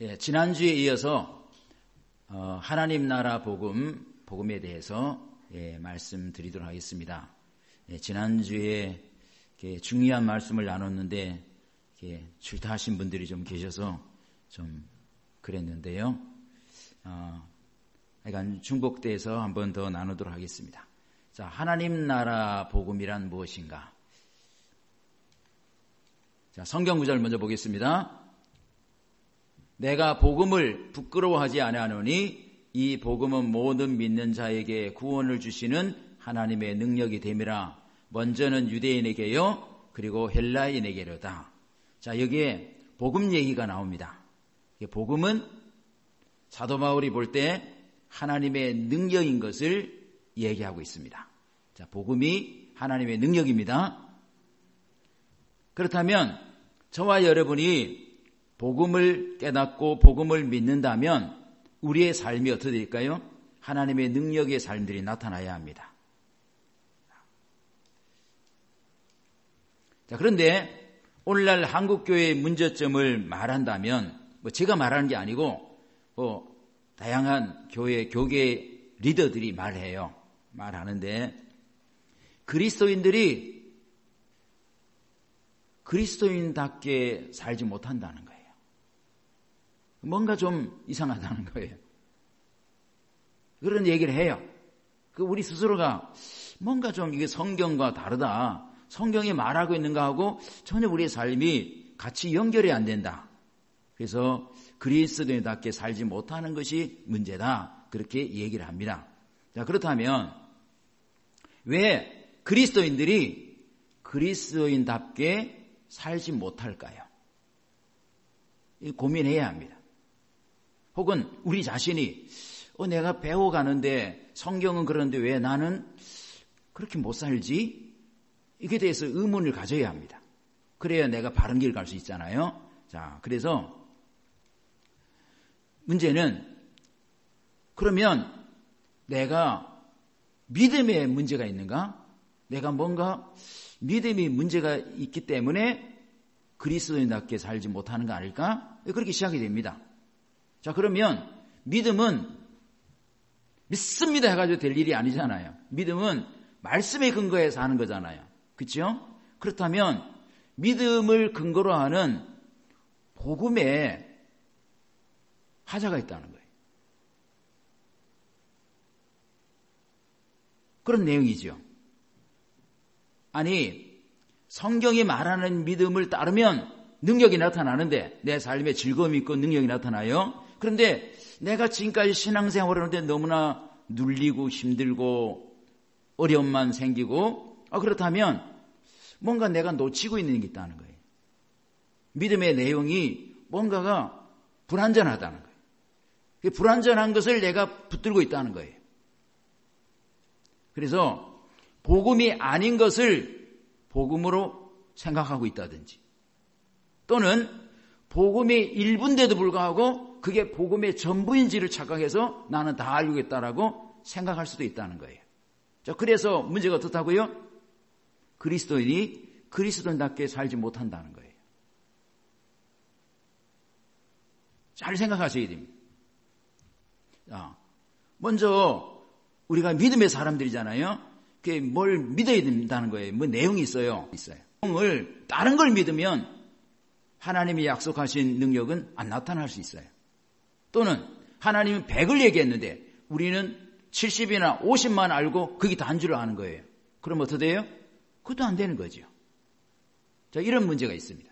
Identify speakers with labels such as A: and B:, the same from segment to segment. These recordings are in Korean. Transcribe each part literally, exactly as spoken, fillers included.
A: 예, 지난주에 이어서 어, 하나님 나라 복음, 복음에 대해서 예, 말씀드리도록 하겠습니다. 예, 지난주에 중요한 말씀을 나눴는데 예, 출타하신 분들이 좀 계셔서 좀 그랬는데요. 어, 약간 중복돼서 한 번 더 나누도록 하겠습니다. 자, 하나님 나라 복음이란 무엇인가? 자, 성경 구절 먼저 보겠습니다. 내가 복음을 부끄러워하지 아니하노니 이 복음은 모든 믿는 자에게 구원을 주시는 하나님의 능력이 됨이라. 먼저는 유대인에게요, 그리고 헬라인에게로다. 자, 여기에 복음 얘기가 나옵니다. 복음은 사도 바울이 볼 때 하나님의 능력인 것을 얘기하고 있습니다. 자, 복음이 하나님의 능력입니다. 그렇다면 저와 여러분이 복음을 깨닫고 복음을 믿는다면 우리의 삶이 어떻게 될까요? 하나님의 능력의 삶들이 나타나야 합니다. 자, 그런데 오늘날 한국교회의 문제점을 말한다면, 뭐 제가 말하는 게 아니고 뭐 다양한 교회, 교계 리더들이 말해요. 말하는데 그리스도인들이 그리스도인답게 살지 못한다는 거예요. 뭔가 좀 이상하다는 거예요. 그런 얘기를 해요. 그 우리 스스로가 뭔가 좀 이게 성경과 다르다. 성경이 말하고 있는가 하고 전혀 우리의 삶이 같이 연결이 안 된다. 그래서 그리스도인답게 살지 못하는 것이 문제다. 그렇게 얘기를 합니다. 자, 그렇다면 왜 그리스도인들이 그리스도인답게 살지 못할까요? 고민해야 합니다. 혹은 우리 자신이 어, 내가 배워가는데 성경은 그런데 왜 나는 그렇게 못 살지? 이게 대해서 의문을 가져야 합니다. 그래야 내가 바른 길 갈 수 있잖아요. 자, 그래서 문제는 그러면 내가 믿음에 문제가 있는가? 내가 뭔가 믿음이 문제가 있기 때문에 그리스도인답게 살지 못하는 거 아닐까? 그렇게 시작이 됩니다. 자, 그러면 믿음은 믿습니다 해가지고 될 일이 아니잖아요. 믿음은 말씀에 근거해서 하는 거잖아요. 그렇죠? 그렇다면 믿음을 근거로 하는 복음에 하자가 있다는 거예요. 그런 내용이죠. 아니, 성경이 말하는 믿음을 따르면 능력이 나타나는데 내 삶에 즐거움이 있고 능력이 나타나요. 그런데 내가 지금까지 신앙생활을 하는데 너무나 눌리고 힘들고 어려움만 생기고 아, 그렇다면 뭔가 내가 놓치고 있는 게 있다는 거예요. 믿음의 내용이 뭔가가 불완전하다는 거예요. 불완전한 것을 내가 붙들고 있다는 거예요. 그래서 복음이 아닌 것을 복음으로 생각하고 있다든지 또는 복음의 일부인데도 불구하고 그게 복음의 전부인지를 착각해서 나는 다 알고 있다라고 생각할 수도 있다는 거예요. 자, 그래서 문제가 어떻다고요? 그리스도인이 그리스도인답게 살지 못한다는 거예요. 잘 생각하셔야 됩니다. 자, 먼저 우리가 믿음의 사람들이잖아요. 그게 뭘 믿어야 된다는 거예요. 뭐 내용이 있어요. 있어요. 내용을 다른 걸 믿으면 하나님이 약속하신 능력은 안 나타날 수 있어요. 또는 하나님은 백을 얘기했는데 우리는 칠십이나 오십만 알고 그게 단 줄 아는 거예요. 그럼 어떻게 돼요? 그것도 안 되는 거죠. 자, 이런 문제가 있습니다.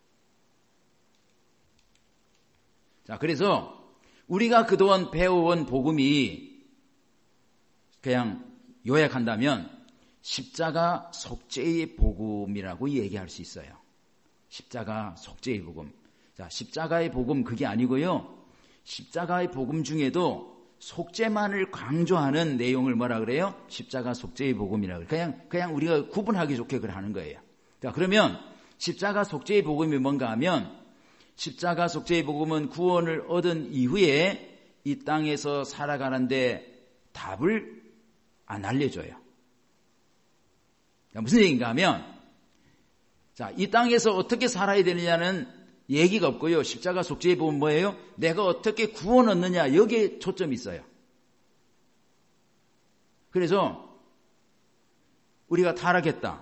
A: 자, 그래서 우리가 그동안 배워온 복음이 그냥 요약한다면 십자가 속죄의 복음이라고 얘기할 수 있어요. 십자가 속죄의 복음. 자, 십자가의 복음 그게 아니고요. 십자가의 복음 중에도 속죄만을 강조하는 내용을 뭐라 그래요? 십자가 속죄의 복음이라고. 그냥 그냥 우리가 구분하기 좋게 그걸 하는 거예요. 자, 그러면 십자가 속죄의 복음이 뭔가 하면 십자가 속죄의 복음은 구원을 얻은 이후에 이 땅에서 살아가는데 답을 안 알려줘요. 자, 무슨 얘기인가 하면 자, 이 땅에서 어떻게 살아야 되느냐는 얘기가 없고요. 십자가 속죄의 복음은 뭐예요? 내가 어떻게 구원 얻느냐, 여기에 초점이 있어요. 그래서 우리가 타락했다.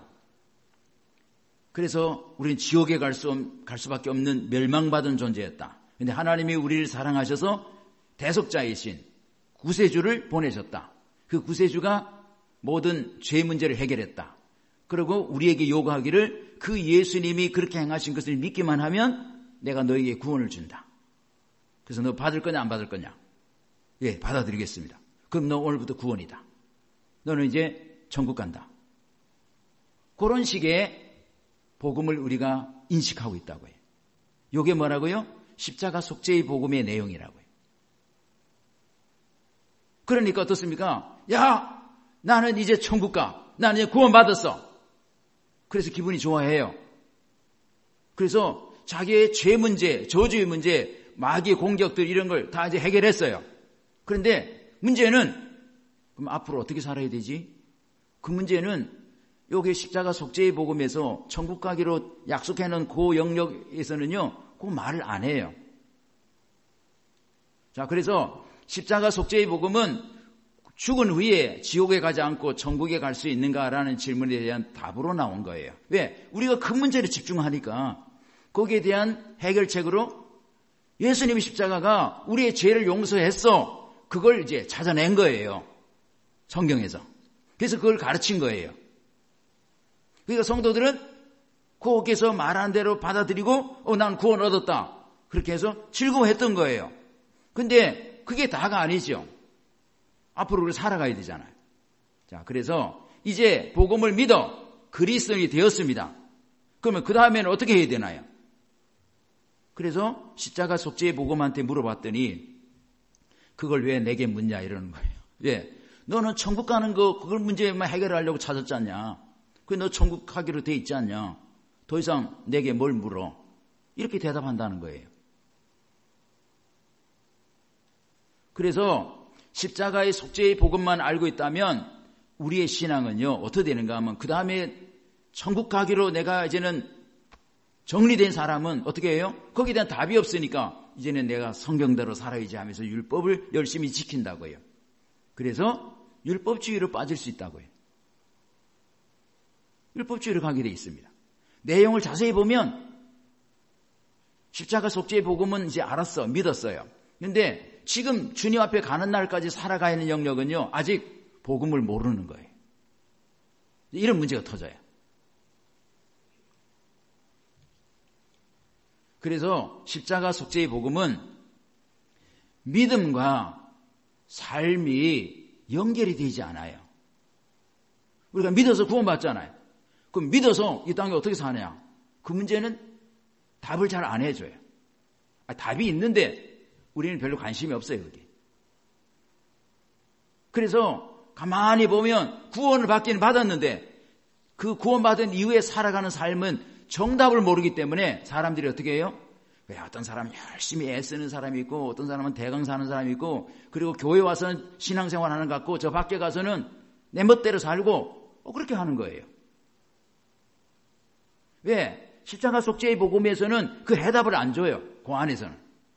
A: 그래서 우리는 지옥에 갈 수, 갈 수밖에 없는 멸망받은 존재였다. 그런데 하나님이 우리를 사랑하셔서 대속자이신 구세주를 보내셨다. 그 구세주가 모든 죄 문제를 해결했다. 그리고 우리에게 요구하기를 그 예수님이 그렇게 행하신 것을 믿기만 하면 내가 너에게 구원을 준다. 그래서 너 받을 거냐 안 받을 거냐? 예, 받아들이겠습니다. 그럼 너 오늘부터 구원이다. 너는 이제 천국 간다. 그런 식의 복음을 우리가 인식하고 있다고 해요. 이게 뭐라고요? 십자가 속죄의 복음의 내용이라고요. 그러니까 어떻습니까? 야, 나는 이제 천국 가. 나는 이제 구원 받았어. 그래서 기분이 좋아해요. 그래서 자기의 죄 문제, 저주의 문제, 마귀의 공격들 이런 걸 다 이제 해결했어요. 그런데 문제는 그럼 앞으로 어떻게 살아야 되지? 그 문제는 여기 십자가 속죄의 복음에서 천국 가기로 약속해놓은 그 영역에서는요, 그 말을 안 해요. 자, 그래서 십자가 속죄의 복음은 죽은 후에 지옥에 가지 않고 천국에 갈 수 있는가라는 질문에 대한 답으로 나온 거예요. 왜? 우리가 큰 문제를 집중하니까 거기에 대한 해결책으로 예수님의 십자가가 우리의 죄를 용서했어. 그걸 이제 찾아낸 거예요. 성경에서. 그래서 그걸 가르친 거예요. 그러니까 성도들은 거기서 말한 대로 받아들이고 어, 난 구원 얻었다. 그렇게 해서 즐거워했던 거예요. 근데 그게 다가 아니죠. 앞으로 우리 살아가야 되잖아요. 자, 그래서 이제 복음을 믿어 그리스도인이 되었습니다. 그러면 그 다음에는 어떻게 해야 되나요? 그래서 십자가 속죄의 복음한테 물어봤더니 그걸 왜 내게 묻냐 이러는 거예요. 왜? 너는 천국 가는 거 그걸 문제만 해결하려고 찾았지 않냐? 그 너 천국 가기로 돼 있지 않냐? 더 이상 내게 뭘 물어? 이렇게 대답한다는 거예요. 그래서 십자가의 속죄의 복음만 알고 있다면 우리의 신앙은요 어떻게 되는가 하면 그 다음에 천국 가기로 내가 이제는 정리된 사람은 어떻게 해요? 거기에 대한 답이 없으니까 이제는 내가 성경대로 살아야지 하면서 율법을 열심히 지킨다고요. 그래서 율법주의로 빠질 수 있다고요. 율법주의로 가게 돼 있습니다. 내용을 자세히 보면 십자가 속죄의 복음은 이제 알았어, 믿었어요. 그런데 지금 주님 앞에 가는 날까지 살아가야 하는 영역은요 아직 복음을 모르는 거예요. 이런 문제가 터져요. 그래서 십자가 속죄의 복음은 믿음과 삶이 연결이 되지 않아요. 우리가 믿어서 구원받잖아요. 그럼 믿어서 이 땅에 어떻게 사냐? 그 문제는 답을 잘 안 해줘요. 아, 답이 있는데 우리는 별로 관심이 없어요. 여기. 그래서 가만히 보면 구원을 받기는 받았는데 그 구원받은 이후에 살아가는 삶은 정답을 모르기 때문에 사람들이 어떻게 해요? 왜 어떤 사람은 열심히 애쓰는 사람이 있고 어떤 사람은 대강 사는 사람이 있고 그리고 교회 와서는 신앙생활하는 것 같고 저 밖에 가서는 내 멋대로 살고 어, 그렇게 하는 거예요. 왜? 십자가 속죄의 복음에서는 그 해답을 안 줘요. 그 안에서는.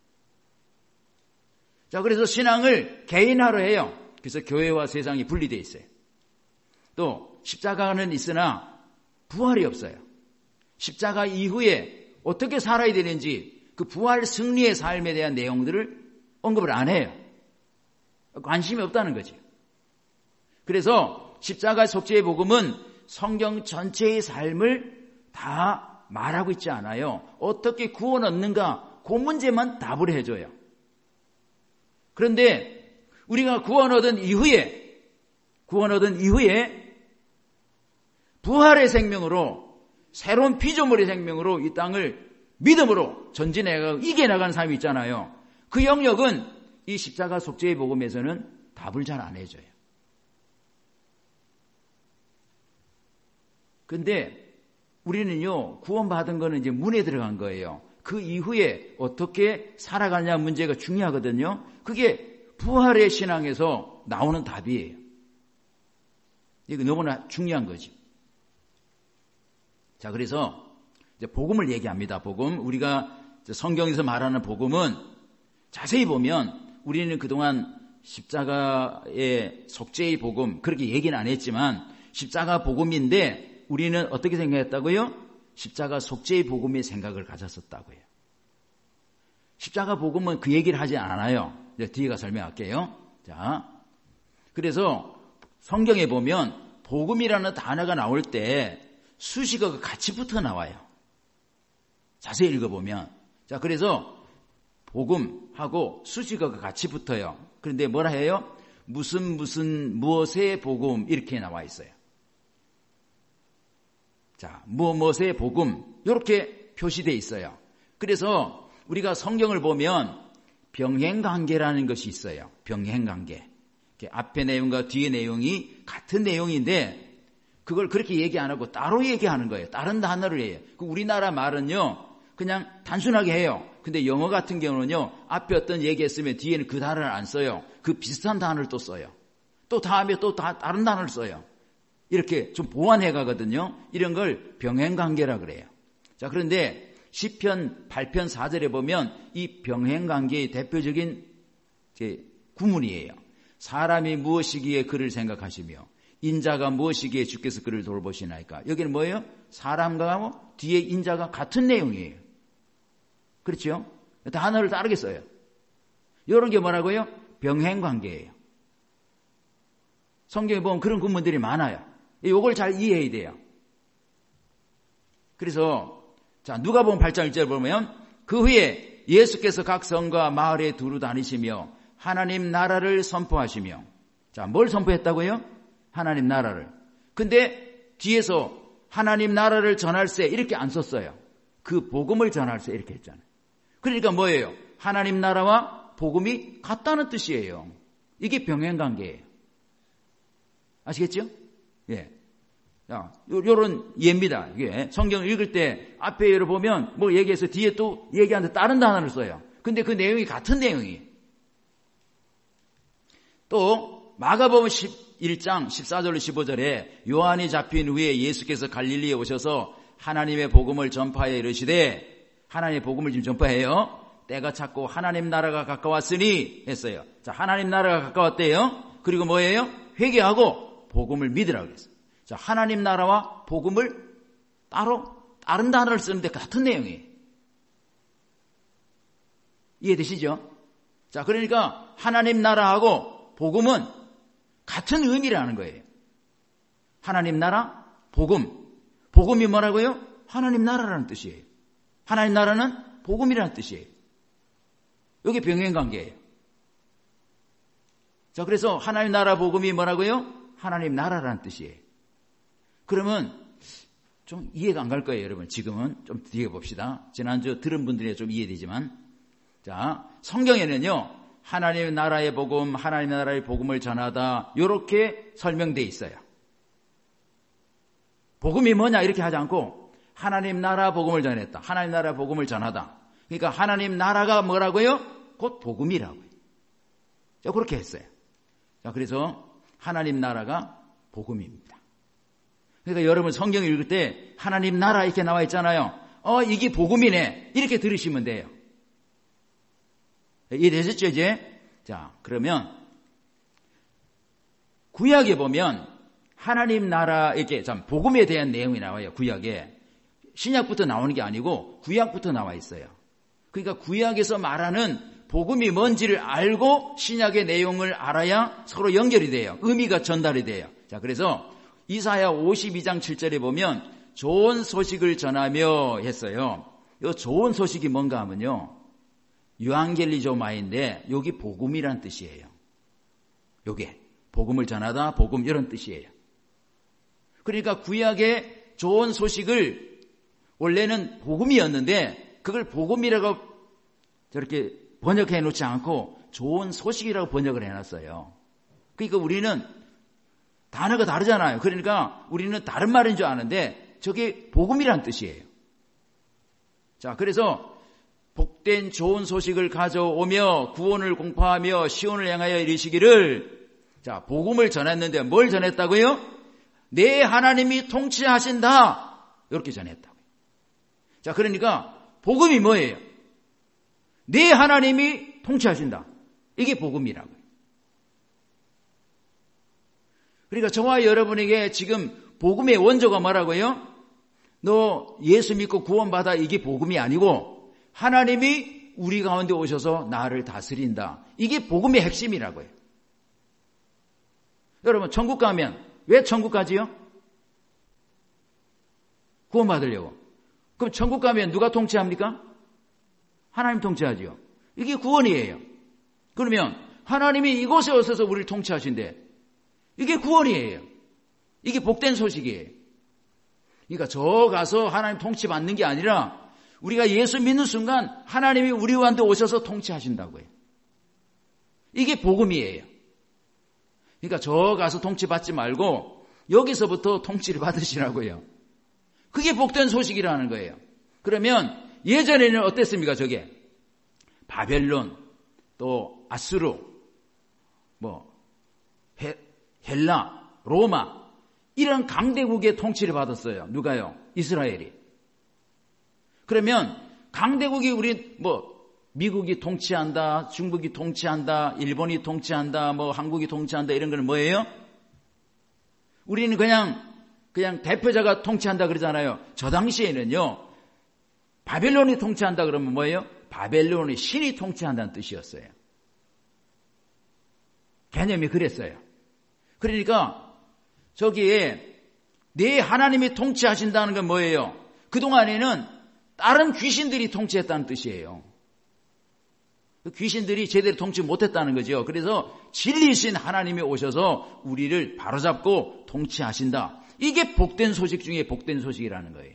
A: 자, 그래서 신앙을 개인화로 해요. 그래서 교회와 세상이 분리되어 있어요. 또 십자가는 있으나 부활이 없어요. 십자가 이후에 어떻게 살아야 되는지 그 부활 승리의 삶에 대한 내용들을 언급을 안 해요. 관심이 없다는 거죠. 그래서 십자가 속죄의 복음은 성경 전체의 삶을 다 말하고 있지 않아요. 어떻게 구원 얻는가 그 문제만 답을 해줘요. 그런데 우리가 구원 얻은 이후에 구원 얻은 이후에 부활의 생명으로 새로운 피조물의 생명으로 이 땅을 믿음으로 전진해가고 이겨나가는 삶이 있잖아요. 그 영역은 이 십자가 속죄의 복음에서는 답을 잘 안 해줘요. 근데 우리는요, 구원받은 거는 이제 문에 들어간 거예요. 그 이후에 어떻게 살아가냐 문제가 중요하거든요. 그게 부활의 신앙에서 나오는 답이에요. 이거 너무나 중요한 거지. 자, 그래서 이제 복음을 얘기합니다. 복음. 우리가 성경에서 말하는 복음은 자세히 보면 우리는 그동안 십자가의 속죄의 복음 그렇게 얘기는 안 했지만 십자가 복음인데 우리는 어떻게 생각했다고요? 십자가 속죄의 복음의 생각을 가졌었다고요. 십자가 복음은 그 얘기를 하지 않아요. 이제 뒤에가 설명할게요. 자, 그래서 성경에 보면 복음이라는 단어가 나올 때 수식어가 같이 붙어 나와요. 자세히 읽어보면. 자, 그래서 복음하고 수식어가 같이 붙어요. 그런데 뭐라 해요? 무슨 무슨 무엇의 복음 이렇게 나와 있어요. 자, 무엇 무엇의 복음 이렇게 표시되어 있어요. 그래서 우리가 성경을 보면 병행관계라는 것이 있어요. 병행관계. 앞의 내용과 뒤의 내용이 같은 내용인데 그걸 그렇게 얘기 안 하고 따로 얘기하는 거예요. 다른 단어를 해요. 우리나라 말은요 그냥 단순하게 해요. 근데 영어 같은 경우는요 앞에 어떤 얘기했으면 뒤에는 그 단어를 안 써요. 그 비슷한 단어를 또 써요. 또 다음에 또 다, 다른 단어를 써요. 이렇게 좀 보완해 가거든요. 이런 걸 병행관계라 그래요. 자, 그런데 시편 팔 편 사 절에 보면 이 병행관계의 대표적인 구문이에요. 사람이 무엇이기에 그를 생각하시며 인자가 무엇이기에 주께서 그를 돌보시나이까. 여기는 뭐예요? 사람과 뒤에 인자가 같은 내용이에요. 그렇죠? 단어를 다르게 써요. 이런 게 뭐라고요? 병행관계예요. 성경에 보면 그런 구문들이 많아요. 이걸 잘 이해해야 돼요. 그래서 자, 누가복음 팔 장 일 절 보면 그 후에 예수께서 각 성과 마을에 두루 다니시며 하나님 나라를 선포하시며. 자, 뭘 선포했다고요? 하나님 나라를. 근데 뒤에서 하나님 나라를 전할세 이렇게 안 썼어요. 그 복음을 전할세 이렇게 했잖아요. 그러니까 뭐예요? 하나님 나라와 복음이 같다는 뜻이에요. 이게 병행관계예요. 아시겠죠? 예. 자, 요런 예입니다. 이게 성경을 읽을 때 앞에 예를 보면 뭐 얘기해서 뒤에 또 얘기하는데 다른 단어를 써요. 근데 그 내용이 같은 내용이에요. 또 마가복음 십일 장 십사 절로 십오 절에 요한이 잡힌 후에 예수께서 갈릴리에 오셔서 하나님의 복음을 전파해 이르시되, 하나님의 복음을 지금 전파해요. 때가 찼고 하나님 나라가 가까웠으니 했어요. 자, 하나님 나라가 가까웠대요. 그리고 뭐예요? 회개하고 복음을 믿으라고 그랬어요. 자, 하나님 나라와 복음을 따로 다른 단어를 쓰는데 같은 내용이에요. 이해되시죠? 자, 그러니까 하나님 나라하고 복음은 같은 의미라는 거예요. 하나님 나라, 복음. 복음이 뭐라고요? 하나님 나라라는 뜻이에요. 하나님 나라는 복음이라는 뜻이에요. 여기 병행관계예요. 자, 그래서 하나님 나라 복음이 뭐라고요? 하나님 나라라는 뜻이에요. 그러면 좀 이해가 안 갈 거예요, 여러분. 지금은 좀 뒤에 봅시다. 지난주 들은 분들이 좀 이해되지만, 자, 성경에는요 하나님 나라의 복음, 하나님 나라의 복음을 전하다 이렇게 설명되어 있어요. 복음이 뭐냐 이렇게 하지 않고 하나님 나라 복음을 전했다. 하나님 나라 복음을 전하다. 그러니까 하나님 나라가 뭐라고요? 곧 복음이라고요. 자, 그렇게 했어요. 자, 그래서 하나님 나라가 복음입니다. 그러니까 여러분 성경 읽을 때 하나님 나라 이렇게 나와 있잖아요. 어, 이게 복음이네. 이렇게 들으시면 돼요. 이해되셨죠, 이제? 자, 그러면 구약에 보면 하나님 나라 이렇게 참 복음에 대한 내용이 나와요. 구약에. 신약부터 나오는 게 아니고 구약부터 나와 있어요. 그러니까 구약에서 말하는 복음이 뭔지를 알고 신약의 내용을 알아야 서로 연결이 돼요. 의미가 전달이 돼요. 자, 그래서 이사야 오십이 장 칠 절에 보면 좋은 소식을 전하며 했어요. 이 좋은 소식이 뭔가 하면요, 유앙겔리조마인데 여기 복음이란 뜻이에요. 요게 복음을 전하다, 복음 이런 뜻이에요. 그러니까 구약의 좋은 소식을 원래는 복음이었는데 그걸 복음이라고 저렇게 번역해 놓지 않고 좋은 소식이라고 번역을 해놨어요. 그러니까 우리는 단어가 다르잖아요. 그러니까 우리는 다른 말인 줄 아는데 저게 복음이란 뜻이에요. 자, 그래서 복된 좋은 소식을 가져오며 구원을 공포하며 시온을 향하여 이르시기를, 자, 복음을 전했는데 뭘 전했다고요? 내 하나님이 통치하신다. 이렇게 전했다고요. 자, 그러니까 복음이 뭐예요? 내 하나님이 통치하신다. 이게 복음이라고요. 그러니까 저와 여러분에게 지금 복음의 원조가 뭐라고요? 너 예수 믿고 구원받아, 이게 복음이 아니고 하나님이 우리 가운데 오셔서 나를 다스린다. 이게 복음의 핵심이라고요. 여러분, 천국 가면 왜 천국 가지요? 구원받으려고. 그럼 천국 가면 누가 통치합니까? 하나님 통치하지요. 이게 구원이에요. 그러면 하나님이 이곳에 오셔서 우리를 통치하신대. 이게 구원이에요. 이게 복된 소식이에요. 그러니까 저 가서 하나님 통치 받는 게 아니라 우리가 예수 믿는 순간 하나님이 우리한테 오셔서 통치하신다고요. 이게 복음이에요. 그러니까 저 가서 통치 받지 말고 여기서부터 통치를 받으시라고요. 그게 복된 소식이라는 거예요. 그러면 예전에는 어땠습니까? 저게 바벨론, 또 아수르, 뭐 헬, 헬라, 로마 이런 강대국의 통치를 받았어요. 누가요? 이스라엘이. 그러면 강대국이 우리 뭐 미국이 통치한다, 중국이 통치한다, 일본이 통치한다, 뭐 한국이 통치한다 이런 건 뭐예요? 우리는 그냥 그냥 대표자가 통치한다 그러잖아요. 저 당시에는요. 바벨론이 통치한다 그러면 뭐예요? 바벨론의 신이 통치한다는 뜻이었어요. 개념이 그랬어요. 그러니까 저기에 내 하나님이 통치하신다는 건 뭐예요? 그동안에는 다른 귀신들이 통치했다는 뜻이에요. 귀신들이 제대로 통치 못했다는 거죠. 그래서 진리신 하나님이 오셔서 우리를 바로잡고 통치하신다. 이게 복된 소식 중에 복된 소식이라는 거예요.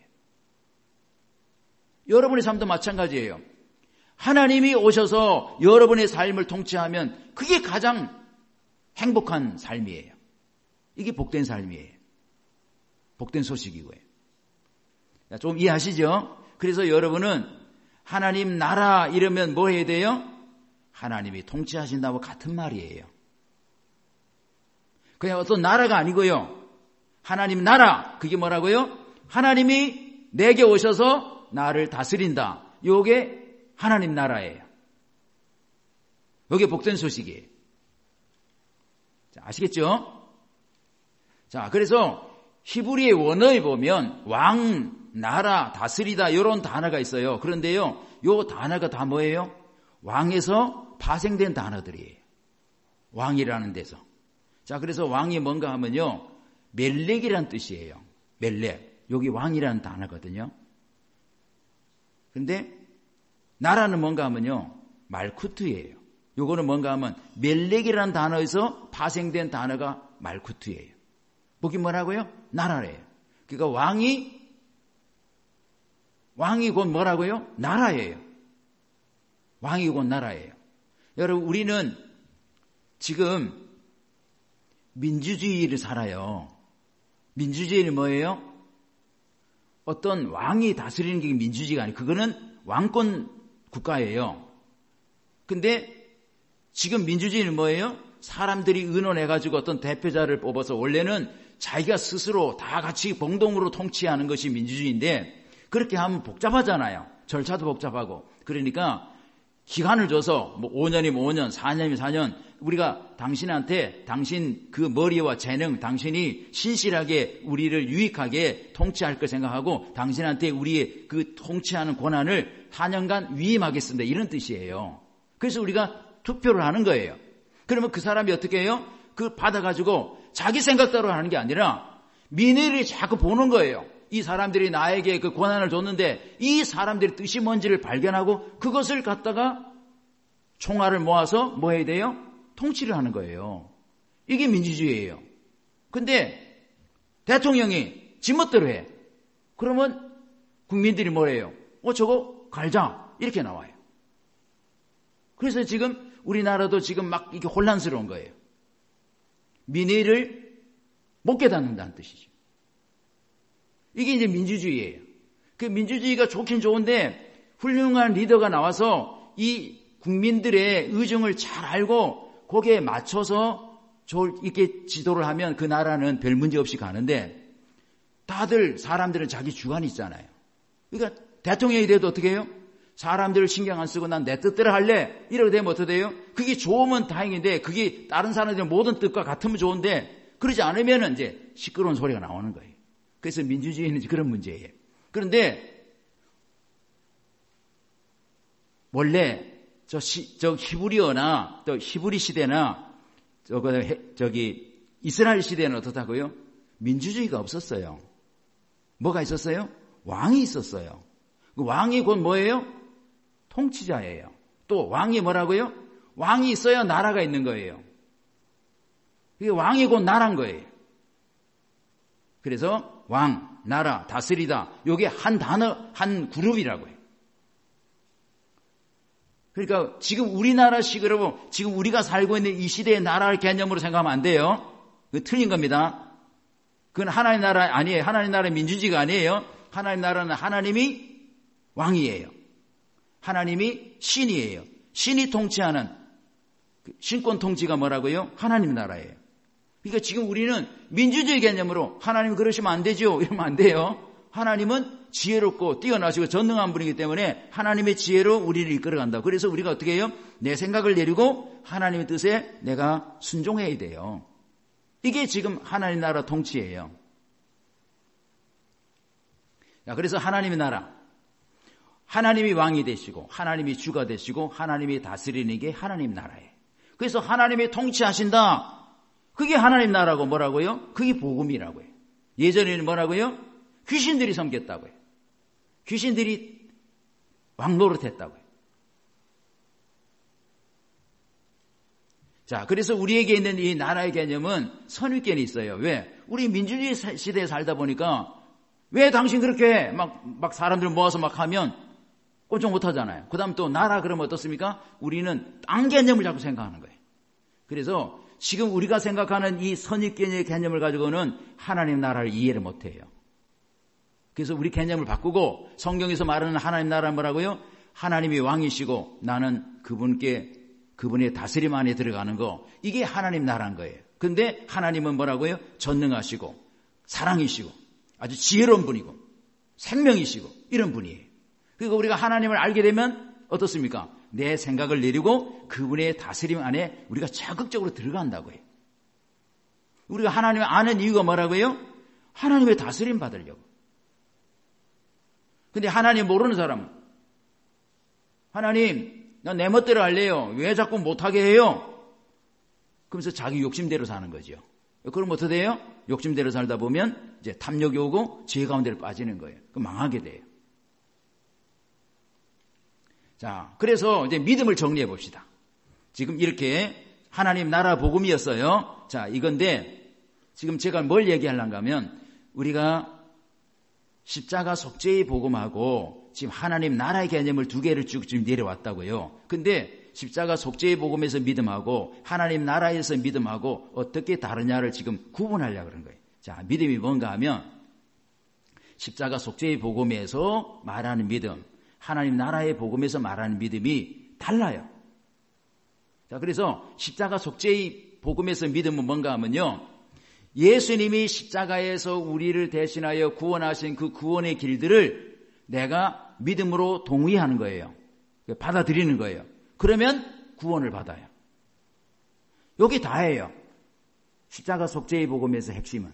A: 여러분의 삶도 마찬가지예요. 하나님이 오셔서 여러분의 삶을 통치하면 그게 가장 행복한 삶이에요. 이게 복된 삶이에요. 복된 소식이고요. 좀 이해하시죠? 그래서 여러분은 하나님 나라 이러면 뭐 해야 돼요? 하나님이 통치하신다고 같은 말이에요. 그냥 어떤 나라가 아니고요. 하나님 나라, 그게 뭐라고요? 하나님이 내게 오셔서 나를 다스린다. 요게 하나님 나라예요. 요게 복된 소식이에요. 자, 아시겠죠? 자, 그래서 히브리의 원어에 보면 왕, 나라, 다스리다 이런 단어가 있어요. 그런데요, 요 단어가 다 뭐예요? 왕에서 파생된 단어들이에요. 왕이라는 데서. 자, 그래서 왕이 뭔가 하면요, 멜렉이라는 뜻이에요. 멜렉. 여기 왕이라는 단어거든요. 근데 나라는 뭔가 하면요, 말쿠트예요. 요거는 뭔가 하면 멜렉이라는 단어에서 파생된 단어가 말쿠트예요. 보기 뭐라고요? 나라래요. 그러니까 왕이 왕이 곧 뭐라고요? 나라예요. 왕이 곧 나라예요. 여러분, 우리는 지금 민주주의를 살아요. 민주주의는 뭐예요? 어떤 왕이 다스리는 게 민주주의가 아니에요. 그거는 왕권 국가예요. 근데 지금 민주주의는 뭐예요? 사람들이 의논해가지고 어떤 대표자를 뽑아서 원래는 자기가 스스로 다 같이 공동으로 통치하는 것이 민주주의인데 그렇게 하면 복잡하잖아요. 절차도 복잡하고. 그러니까 기간을 줘서 뭐 오 년이면 오 년, 사 년이면 사 년 우리가 당신한테 당신 그 머리와 재능, 당신이 신실하게 우리를 유익하게 통치할 걸 생각하고 당신한테 우리의 그 통치하는 권한을 사 년간 위임하겠습니다. 이런 뜻이에요. 그래서 우리가 투표를 하는 거예요. 그러면 그 사람이 어떻게 해요? 그 받아가지고 자기 생각대로 하는 게 아니라 민의를 자꾸 보는 거예요. 이 사람들이 나에게 그 권한을 줬는데 이 사람들의 뜻이 뭔지를 발견하고 그것을 갖다가 총알을 모아서 뭐 해야 돼요? 통치를 하는 거예요. 이게 민주주의예요. 근데 대통령이 지멋대로 해. 그러면 국민들이 뭐래요? 어 저거 갈자 이렇게 나와요. 그래서 지금 우리나라도 지금 막 이게 혼란스러운 거예요. 민의를 못 깨닫는다는 뜻이죠. 이게 이제 민주주의예요. 그 민주주의가 좋긴 좋은데 훌륭한 리더가 나와서 이 국민들의 의중을 잘 알고 거기에 맞춰서 이렇게 지도를 하면 그 나라는 별 문제 없이 가는데 다들 사람들은 자기 주관이 있잖아요. 그러니까 대통령이 돼도 어떻게 해요? 사람들을 신경 안 쓰고 난 내 뜻대로 할래. 이렇게 되면 어떻게 돼요? 그게 좋으면 다행인데 그게 다른 사람들의 모든 뜻과 같으면 좋은데 그러지 않으면 이제 시끄러운 소리가 나오는 거예요. 그래서 민주주의는 그런 문제예요. 그런데 원래 저, 시, 저 히브리어나 또 히브리 시대나 저거 저기 이스라엘 시대는 어떻다고요? 민주주의가 없었어요. 뭐가 있었어요? 왕이 있었어요. 그 왕이 곧 뭐예요? 통치자예요. 또 왕이 뭐라고요? 왕이 있어야 나라가 있는 거예요. 이게 왕이 곧 나라인 거예요. 그래서 왕, 나라, 다스리다. 이게 한 단어, 한 그룹이라고요. 그러니까 지금 우리나라식으로 지금 우리가 살고 있는 이 시대의 나라의 개념으로 생각하면 안 돼요. 그거 틀린 겁니다. 그건 하나님 나라 아니에요. 하나님 나라의 민주주의가 아니에요. 하나님 나라는 하나님이 왕이에요. 하나님이 신이에요. 신이 통치하는 신권 통치가 뭐라고요? 하나님 나라예요. 그러니까 지금 우리는 민주주의 개념으로 하나님 그러시면 안 되죠. 이러면 안 돼요. 하나님은 지혜롭고 뛰어나시고 전능한 분이기 때문에 하나님의 지혜로 우리를 이끌어간다. 그래서 우리가 어떻게 해요? 내 생각을 내리고 하나님의 뜻에 내가 순종해야 돼요. 이게 지금 하나님 나라 통치예요. 자, 그래서 하나님의 나라, 하나님이 왕이 되시고 하나님이 주가 되시고 하나님이 다스리는 게 하나님 나라예요. 그래서 하나님이 통치하신다. 그게 하나님 나라고 뭐라고요? 그게 복음이라고요. 예전에는 뭐라고요? 귀신들이 섬겼다고요. 귀신들이 왕노릇했다고요. 자, 그래서 우리에게 있는 이 나라의 개념은 선입견이 있어요. 왜? 우리 민주주의 시대에 살다 보니까 왜 당신 그렇게 해? 막, 막 사람들 모아서 막 하면 꼼짝 못 하잖아요. 그 다음 또 나라 그러면 어떻습니까? 우리는 땅 개념을 자꾸 생각하는 거예요. 그래서 지금 우리가 생각하는 이 선입견의 개념을 가지고는 하나님 나라를 이해를 못 해요. 그래서 우리 개념을 바꾸고 성경에서 말하는 하나님 나라는 뭐라고요? 하나님이 왕이시고 나는 그분께 그분의 다스림 안에 들어가는 거, 이게 하나님 나라인 거예요. 근데 하나님은 뭐라고요? 전능하시고 사랑이시고 아주 지혜로운 분이고 생명이시고 이런 분이에요. 그러니까 우리가 하나님을 알게 되면 어떻습니까? 내 생각을 내리고 그분의 다스림 안에 우리가 적극적으로 들어간다고요. 우리가 하나님을 아는 이유가 뭐라고요? 하나님의 다스림 받으려고. 근데 하나님 모르는 사람은 하나님 나 내 멋대로 할래요. 왜 자꾸 못하게 해요? 그러면서 자기 욕심대로 사는 거죠. 그럼 어떻게 돼요? 욕심대로 살다 보면 이제 탐욕이 오고 죄 가운데로 빠지는 거예요. 그럼 망하게 돼요. 자, 그래서 이제 믿음을 정리해 봅시다. 지금 이렇게 하나님 나라 복음이었어요. 자, 이건데 지금 제가 뭘 얘기하려는가 하면 우리가 십자가 속죄의 복음하고 지금 하나님 나라의 개념을 두 개를 쭉 지금 내려왔다고요. 근데 십자가 속죄의 복음에서 믿음하고 하나님 나라에서 믿음하고 어떻게 다르냐를 지금 구분하려고 그런 거예요. 자, 믿음이 뭔가 하면 십자가 속죄의 복음에서 말하는 믿음, 하나님 나라의 복음에서 말하는 믿음이 달라요. 자, 그래서 십자가 속죄의 복음에서 믿음은 뭔가 하면요. 예수님이 십자가에서 우리를 대신하여 구원하신 그 구원의 길들을 내가 믿음으로 동의하는 거예요. 받아들이는 거예요. 그러면 구원을 받아요. 여기 다예요. 십자가 속죄의 복음에서 핵심은.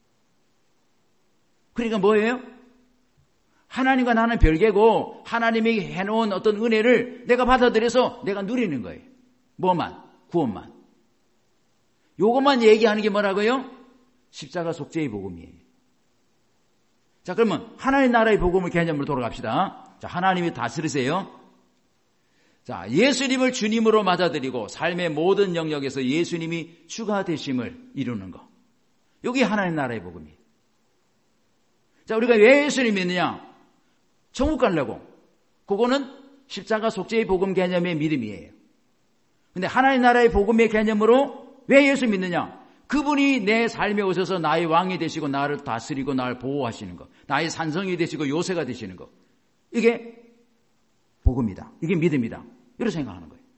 A: 그러니까 뭐예요? 하나님과 나는 별개고 하나님이 해놓은 어떤 은혜를 내가 받아들여서 내가 누리는 거예요. 뭐만? 구원만. 요것만 얘기하는 게 뭐라고요? 십자가 속죄의 복음이에요. 자, 그러면 하나님 나라의 복음을 개념으로 돌아갑시다. 자, 하나님이 다스리세요. 자, 예수님을 주님으로 맞아들이고 삶의 모든 영역에서 예수님이 주가 되심을 이루는 거. 여기 하나님 나라의 복음이에요. 자, 우리가 왜 예수님 믿느냐? 천국 가려고. 그거는 십자가 속죄의 복음 개념의 믿음이에요. 근데 하나님 나라의 복음의 개념으로 왜 예수 믿느냐? 그분이 내 삶에 오셔서 나의 왕이 되시고 나를 다스리고 나를 보호하시는 것. 나의 산성이 되시고 요새가 되시는 것. 이게 복음이다. 이게 믿음이다. 이렇게 생각하는 거예요.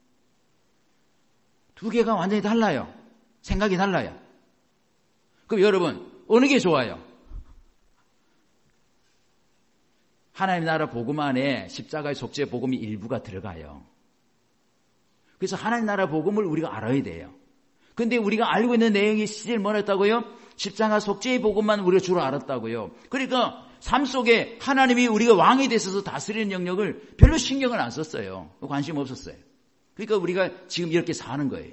A: 두 개가 완전히 달라요. 생각이 달라요. 그럼 여러분 어느 게 좋아요? 하나님 나라 복음 안에 십자가의 속죄 복음이 일부가 들어가요. 그래서 하나님 나라 복음을 우리가 알아야 돼요. 근데 우리가 알고 있는 내용이 실제 뭐랬다고요? 십자가 속죄의 복음만 우리가 주로 알았다고요. 그러니까 삶 속에 하나님이 우리가 왕이 되셔서 다스리는 영역을 별로 신경을 안 썼어요. 관심 없었어요. 그러니까 우리가 지금 이렇게 사는 거예요.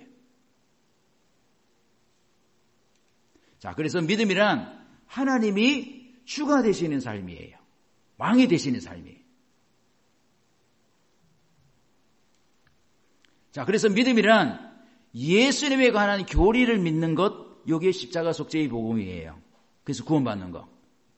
A: 자, 그래서 믿음이란 하나님이 주가 되시는 삶이에요. 왕이 되시는 삶이에요. 자, 그래서 믿음이란 예수님에 관한 교리를 믿는 것, 여기에 십자가 속죄의 복음이에요. 그래서 구원받는 거.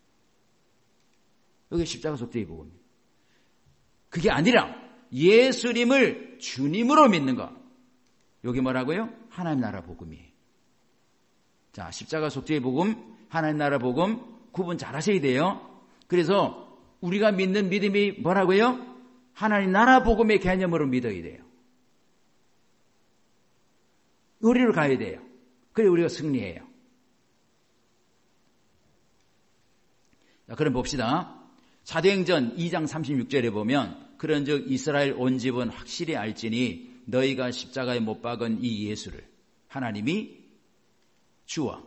A: 여기 십자가 속죄의 복음이에요. 그게 아니라 예수님을 주님으로 믿는 것. 여기 뭐라고요? 하나님 나라 복음이에요. 자, 십자가 속죄의 복음, 하나님 나라 복음 구분 잘 하셔야 돼요. 그래서 우리가 믿는 믿음이 뭐라고요? 하나님 나라 복음의 개념으로 믿어야 돼요. 우리로 가야 돼요. 그래 우리가 승리해요. 자, 그럼 봅시다. 사도행전 이 장 삼십육 절에 보면 그런즉 이스라엘 온 집은 확실히 알지니 너희가 십자가에 못 박은 이 예수를 하나님이 주와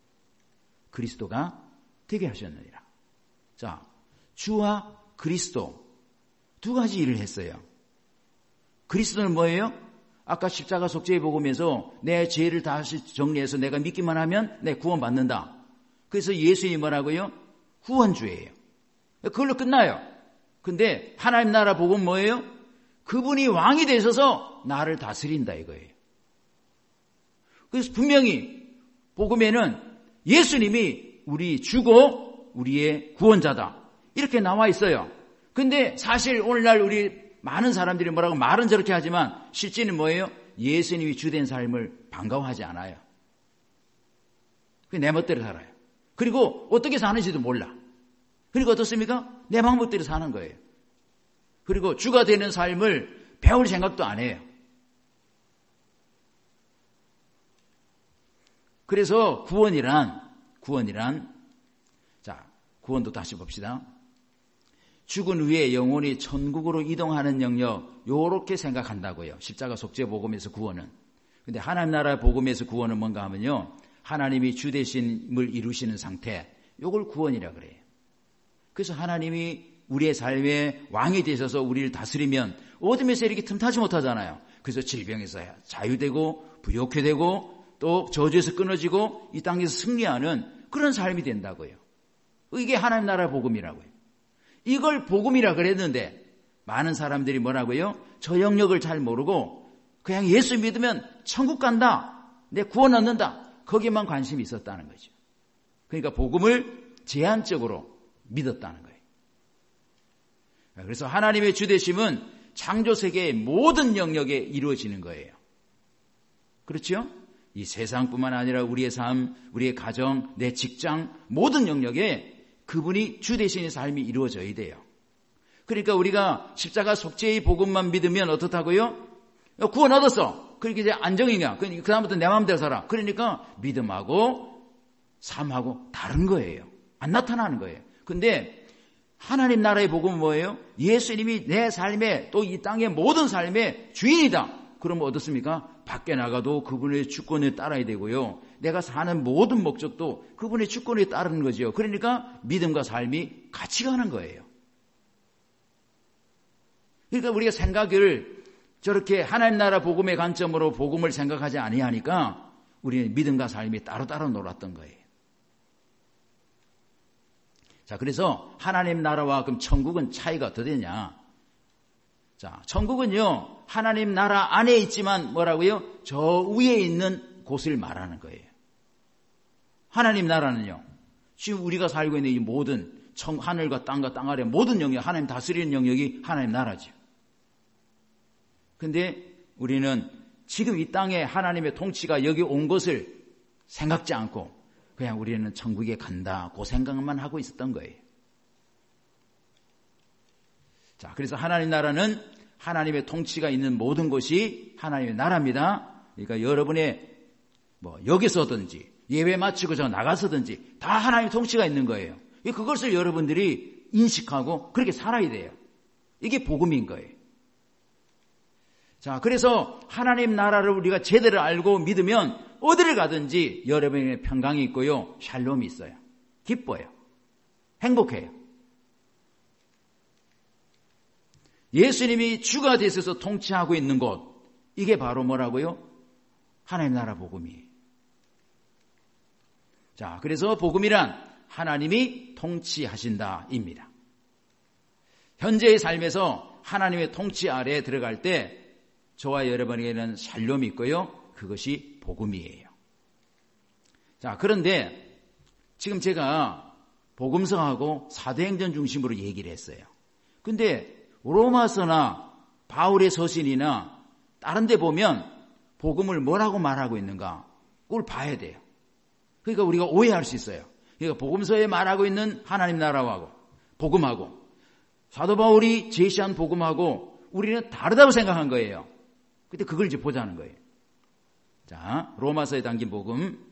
A: 그리스도가 되게 하셨느니라. 자, 주와 그리스도 두 가지 일을 했어요. 그리스도는 뭐예요? 아까 십자가 속죄의 복음에서 내 죄를 다시 정리해서 내가 믿기만 하면 내 구원받는다. 그래서 예수님이 뭐라고요? 후원주예요. 그걸로 끝나요. 근데 하나님 나라 복음 뭐예요? 그분이 왕이 되셔서 나를 다스린다 이거예요. 그래서 분명히 복음에는 예수님이 우리 주고 우리의 구원자다 이렇게 나와 있어요. 근데 사실 오늘날 우리 많은 사람들이 뭐라고 말은 저렇게 하지만 실제는 뭐예요? 예수님이 주된 삶을 반가워하지 않아요. 내 멋대로 살아요. 그리고 어떻게 사는지도 몰라. 그리고 어떻습니까? 내 방법대로 사는 거예요. 그리고 주가 되는 삶을 배울 생각도 안 해요. 그래서 구원이란 구원이란 자, 구원도 다시 봅시다. 죽은 후에 영혼이 천국으로 이동하는 영역 요렇게 생각한다고요. 십자가 속죄 복음에서 구원은. 근데 하나님 나라 복음에서 구원은 뭔가 하면요. 하나님이 주 되심을 이루시는 상태. 요걸 구원이라 그래요. 그래서 하나님이 우리의 삶에 왕이 되셔서 우리를 다스리면 어둠에서 이렇게 틈타지 못하잖아요. 그래서 질병에서 자유되고 부욕해 되고 또 저주에서 끊어지고 이 땅에서 승리하는 그런 삶이 된다고요. 이게 하나님 나라 복음이라고요. 이걸 복음이라 그랬는데 많은 사람들이 뭐라고요? 저 영역을 잘 모르고 그냥 예수 믿으면 천국 간다. 내 구원 얻는다. 거기에만 관심이 있었다는 거죠. 그러니까 복음을 제한적으로 믿었다는 거예요. 그래서 하나님의 주되심은 창조세계의 모든 영역에 이루어지는 거예요. 그렇죠? 이 세상뿐만 아니라 우리의 삶, 우리의 가정, 내 직장 모든 영역에 그분이 주 되시는 삶이 이루어져야 돼요. 그러니까 우리가 십자가 속죄의 복음만 믿으면 어떻다고요? 구원 얻었어. 그러니까 이제 안정이냐. 그 다음부터 내 마음대로 살아. 그러니까 믿음하고 삶하고 다른 거예요. 안 나타나는 거예요. 근데 하나님 나라의 복음은 뭐예요? 예수님이 내 삶에 또 이 땅의 모든 삶의 주인이다. 그러면 어떻습니까? 밖에 나가도 그분의 주권에 따라야 되고요. 내가 사는 모든 목적도 그분의 주권에 따르는 거죠. 그러니까 믿음과 삶이 같이 가는 거예요. 그러니까 우리가 생각을 저렇게 하나님 나라 복음의 관점으로 복음을 생각하지 아니하니까 우리는 믿음과 삶이 따로따로 놀았던 거예요. 자, 그래서 하나님 나라와 그럼 천국은 차이가 어떻게 되냐? 자, 천국은요, 하나님 나라 안에 있지만 뭐라고요? 저 위에 있는 곳을 말하는 거예요. 하나님 나라는요, 지금 우리가 살고 있는 이 모든 청, 하늘과 땅과 땅 아래 모든 영역, 하나님 다스리는 영역이 하나님 나라죠. 근데 우리는 지금 이 땅에 하나님의 통치가 여기 온 것을 생각지 않고 그냥 우리는 천국에 간다, 그 생각만 하고 있었던 거예요. 자, 그래서 하나님 나라는 하나님의 통치가 있는 모든 곳이 하나님의 나라입니다. 그러니까 여러분의 뭐 여기서든지 예배 마치고 저 나가서든지 다 하나님의 통치가 있는 거예요. 그것을 여러분들이 인식하고 그렇게 살아야 돼요. 이게 복음인 거예요. 자, 그래서 하나님 나라를 우리가 제대로 알고 믿으면 어디를 가든지 여러분의 평강이 있고요. 샬롬이 있어요. 기뻐요. 행복해요. 예수님이 주가 되셔서 통치하고 있는 곳, 이게 바로 뭐라고요? 하나님 나라 복음이에요. 자, 그래서 복음이란 하나님이 통치하신다입니다. 현재의 삶에서 하나님의 통치 아래에 들어갈 때 저와 여러분에게는 샬롬이 있고요. 그것이 복음이에요. 자, 그런데 지금 제가 복음서하고 사도행전 중심으로 얘기를 했어요. 근데 로마서나 바울의 서신이나 다른 데 보면 복음을 뭐라고 말하고 있는가? 그걸 봐야 돼요. 그러니까 우리가 오해할 수 있어요. 그러니까 복음서에 말하고 있는 하나님 나라하고 복음하고 사도 바울이 제시한 복음하고 우리는 다르다고 생각한 거예요. 근데 그걸 이제 보자는 거예요. 자, 로마서에 담긴 복음,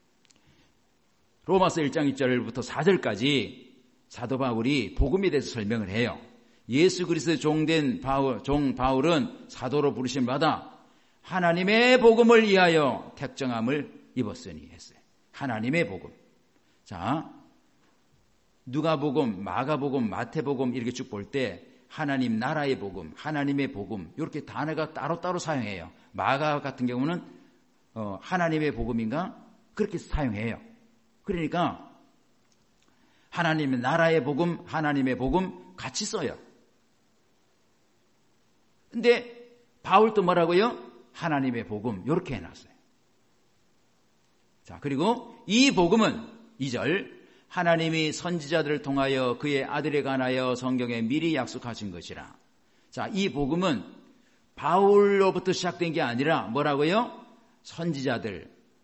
A: 로마서 일 장 일 절부터 사 절까지 사도 바울이 복음에 대해서 설명을 해요. 예수 그리스도의 종된 바울, 종 바울은 사도로 부르심을 받아 하나님의 복음을 위하여 택정함을 입었으니 했어요. 하나님의 복음. 자, 누가복음, 마가복음, 마태복음 이렇게 쭉 볼 때 하나님 나라의 복음, 하나님의 복음 이렇게 단어가 따로따로 사용해요. 마가 같은 경우는 어, 하나님의 복음인가? 그렇게 사용해요. 그러니까 하나님의 나라의 복음, 하나님의 복음 같이 써요. 근데 바울도 뭐라고요? 하나님의 복음 이렇게 해놨어요. 자, 그리고 이 복음은 이 절 하나님이 선지자들을 통하여 그의 아들에 관하여 성경에 미리 약속하신 것이라. 자, 이 복음은 바울로부터 시작된 게 아니라 뭐라고요? 선지자들을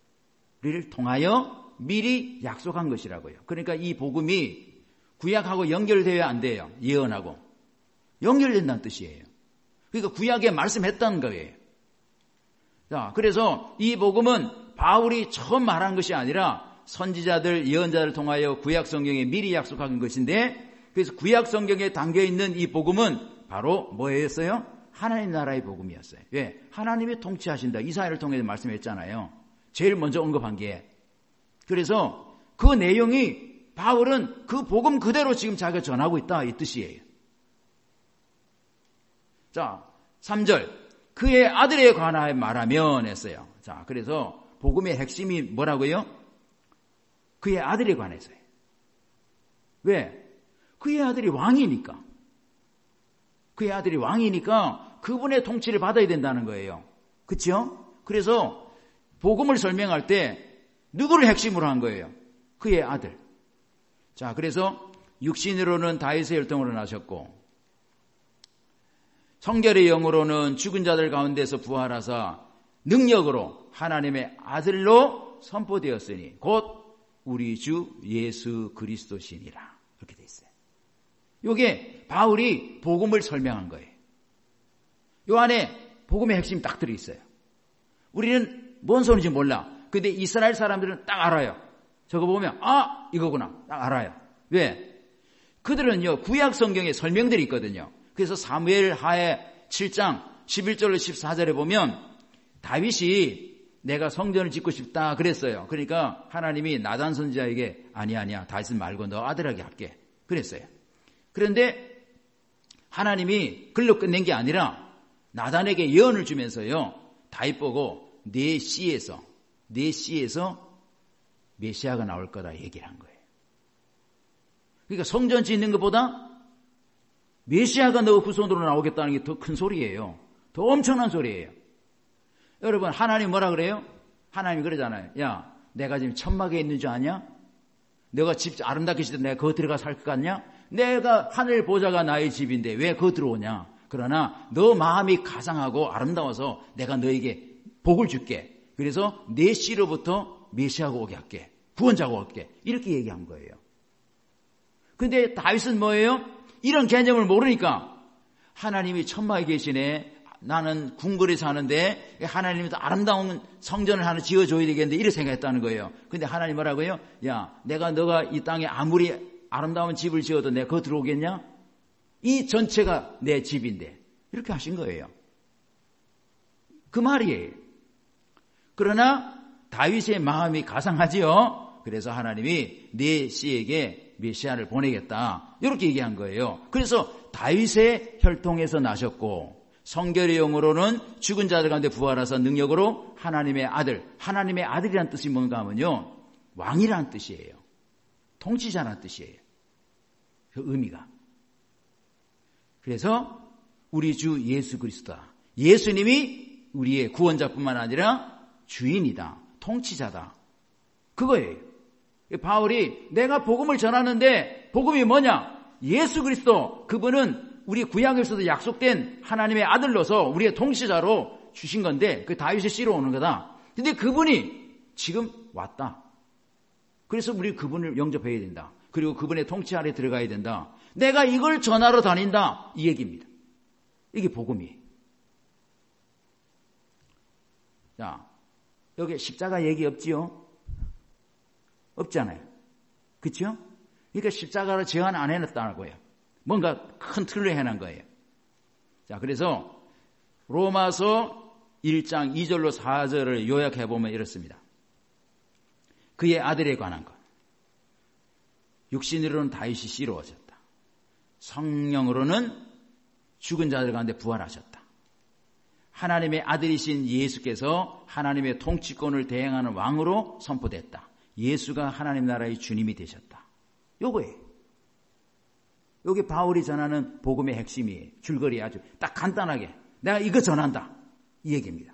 A: 통하여 미리 약속한 것이라고요. 그러니까 이 복음이 구약하고 연결되어야 안 돼요. 예언하고. 연결된다는 뜻이에요. 그러니까 구약에 말씀했다는 거예요. 자, 그래서 이 복음은 바울이 처음 말한 것이 아니라 선지자들, 예언자를 통하여 구약 성경에 미리 약속한 것인데, 그래서 구약 성경에 담겨 있는 이 복음은 바로 뭐였어요? 하나님 나라의 복음이었어요. 왜? 하나님이 통치하신다. 이사야를 통해서 말씀했잖아요. 제일 먼저 언급한 게. 그래서 그 내용이 바울은 그 복음 그대로 지금 자기가 전하고 있다 이 뜻이에요. 자, 삼 절 그의 아들에 관하여 말하면 했어요. 자, 그래서 복음의 핵심이 뭐라고요? 그의 아들에 관해서요. 왜? 그의 아들이 왕이니까. 그의 아들이 왕이니까 그분의 통치를 받아야 된다는 거예요. 그렇죠? 그래서 복음을 설명할 때 누구를 핵심으로 한 거예요? 그의 아들. 자, 그래서 육신으로는 다윗의 혈통으로 나셨고 성결의 영으로는 죽은 자들 가운데서 부활하사 능력으로 하나님의 아들로 선포되었으니 곧 우리 주 예수 그리스도시니라. 이렇게 돼 있어요. 이게 바울이 복음을 설명한 거예요. 이 안에 복음의 핵심이 딱 들어있어요. 우리는 뭔 소리인지 몰라. 근데 이스라엘 사람들은 딱 알아요. 저거 보면 아 이거구나 딱 알아요. 왜? 그들은요 구약 성경에 설명들이 있거든요. 그래서 사무엘 하에 칠 장 십일 절로 십사 절에 보면 다윗이 내가 성전을 짓고 싶다 그랬어요. 그러니까 하나님이 나단 선지자에게 아니 아니야 다윗은 말고 너 아들에게 할게 그랬어요. 그런데 하나님이 글로 끝낸 게 아니라 나단에게 예언을 주면서요 다윗 보고 네 씨에서 네 씨에서 메시아가 나올 거다 얘기를 한 거예요. 그러니까 성전 짓는 것보다 메시아가 너 후손으로 나오겠다는 게 더 큰 소리예요. 더 엄청난 소리예요. 여러분 하나님 뭐라 그래요? 하나님이 그러잖아요. 야 내가 지금 천막에 있는 줄 아냐? 너가 집 아름답게 짓던 내가 거기 들어가 살 것 같냐? 내가 하늘 보좌가 나의 집인데 왜 거기 들어오냐? 그러나 너 마음이 가상하고 아름다워서 내가 너에게 복을 줄게. 그래서 내 씨로부터 메시아가 오게 할게. 구원자가 올게. 이렇게 얘기한 거예요. 근데 다윗은 뭐예요? 이런 개념을 모르니까 하나님이 천막에 계시네. 나는 궁궐에 사는데 하나님이 아름다운 성전을 하나 지어줘야 되겠는데 이렇게 생각했다는 거예요. 근데 하나님 뭐라고요? 야 내가 너가 이 땅에 아무리 아름다운 집을 지어도 내가 거 들어오겠냐? 이 전체가 내 집인데 이렇게 하신 거예요. 그 말이에요. 그러나 다윗의 마음이 가상하지요. 그래서 하나님이 네 씨에게 메시아를 보내겠다 이렇게 얘기한 거예요. 그래서 다윗의 혈통에서 나셨고 성결의 영으로는 죽은 자들 가운데 부활하사 능력으로 하나님의 아들, 하나님의 아들이란 뜻이 뭔가 하면요, 왕이란 뜻이에요. 통치자란 뜻이에요. 그 의미가. 그래서 우리 주 예수 그리스도다. 예수님이 우리의 구원자뿐만 아니라 주인이다. 통치자다. 그거예요. 바울이 내가 복음을 전하는데 복음이 뭐냐? 예수 그리스도, 그분은 우리 구약에서도 약속된 하나님의 아들로서 우리의 통치자로 주신 건데 그 다윗의 씨로 오는 거다. 근데 그분이 지금 왔다. 그래서 우리 그분을 영접해야 된다. 그리고 그분의 통치 아래 들어가야 된다. 내가 이걸 전하러 다닌다. 이 얘기입니다. 이게 복음이에요. 자, 여기 십자가 얘기 없지요? 없잖아요. 그렇죠? 그러니까 십자가를 제한 안 해놨다는 거예요. 뭔가 큰 틀로 해놓은 거예요. 자, 그래서 로마서 일 장 이 절로 사 절을 요약해보면 이렇습니다. 그의 아들에 관한 것. 육신으로는 다윗이 씨로 오셨다. 성령으로는 죽은 자들 가운데 부활하셨다. 하나님의 아들이신 예수께서 하나님의 통치권을 대행하는 왕으로 선포됐다. 예수가 하나님 나라의 주님이 되셨다. 요거예요. 요게 바울이 전하는 복음의 핵심이에요. 줄거리 아주 딱 간단하게 내가 이거 전한다. 이 얘기입니다.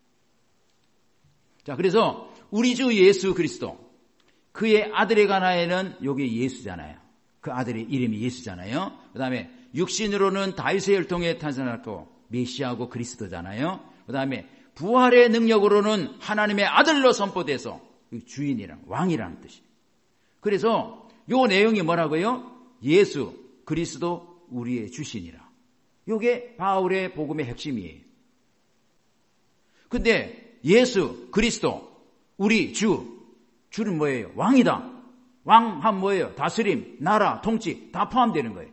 A: 자, 그래서 우리 주 예수 그리스도, 그의 아들에 관하여는 요게 예수잖아요. 그 아들의 이름이 예수잖아요. 그 다음에 육신으로는 다윗의 혈통에 탄생했고 메시아고 그리스도잖아요. 그 다음에 부활의 능력으로는 하나님의 아들로 선포돼서 주인이란 왕이라는 뜻이에요. 그래서 요 내용이 뭐라고요? 예수 그리스도 우리의 주신이라. 요게 바울의 복음의 핵심이에요. 근데 예수 그리스도 우리 주, 주는 뭐예요? 왕이다. 왕 하면 뭐예요? 다스림, 나라, 통치 다 포함되는 거예요.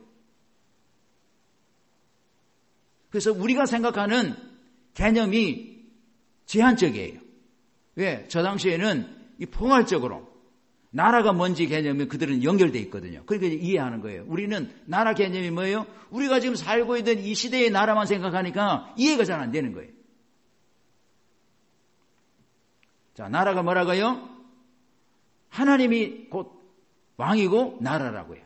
A: 그래서 우리가 생각하는 개념이 제한적이에요. 왜? 저 당시에는 이 포괄적으로 나라가 뭔지 개념이 그들은 연결되어 있거든요. 그러니까 이해하는 거예요. 우리는 나라 개념이 뭐예요? 우리가 지금 살고 있는 이 시대의 나라만 생각하니까 이해가 잘 안 되는 거예요. 자, 나라가 뭐라고요? 하나님이 곧 왕이고 나라라고요.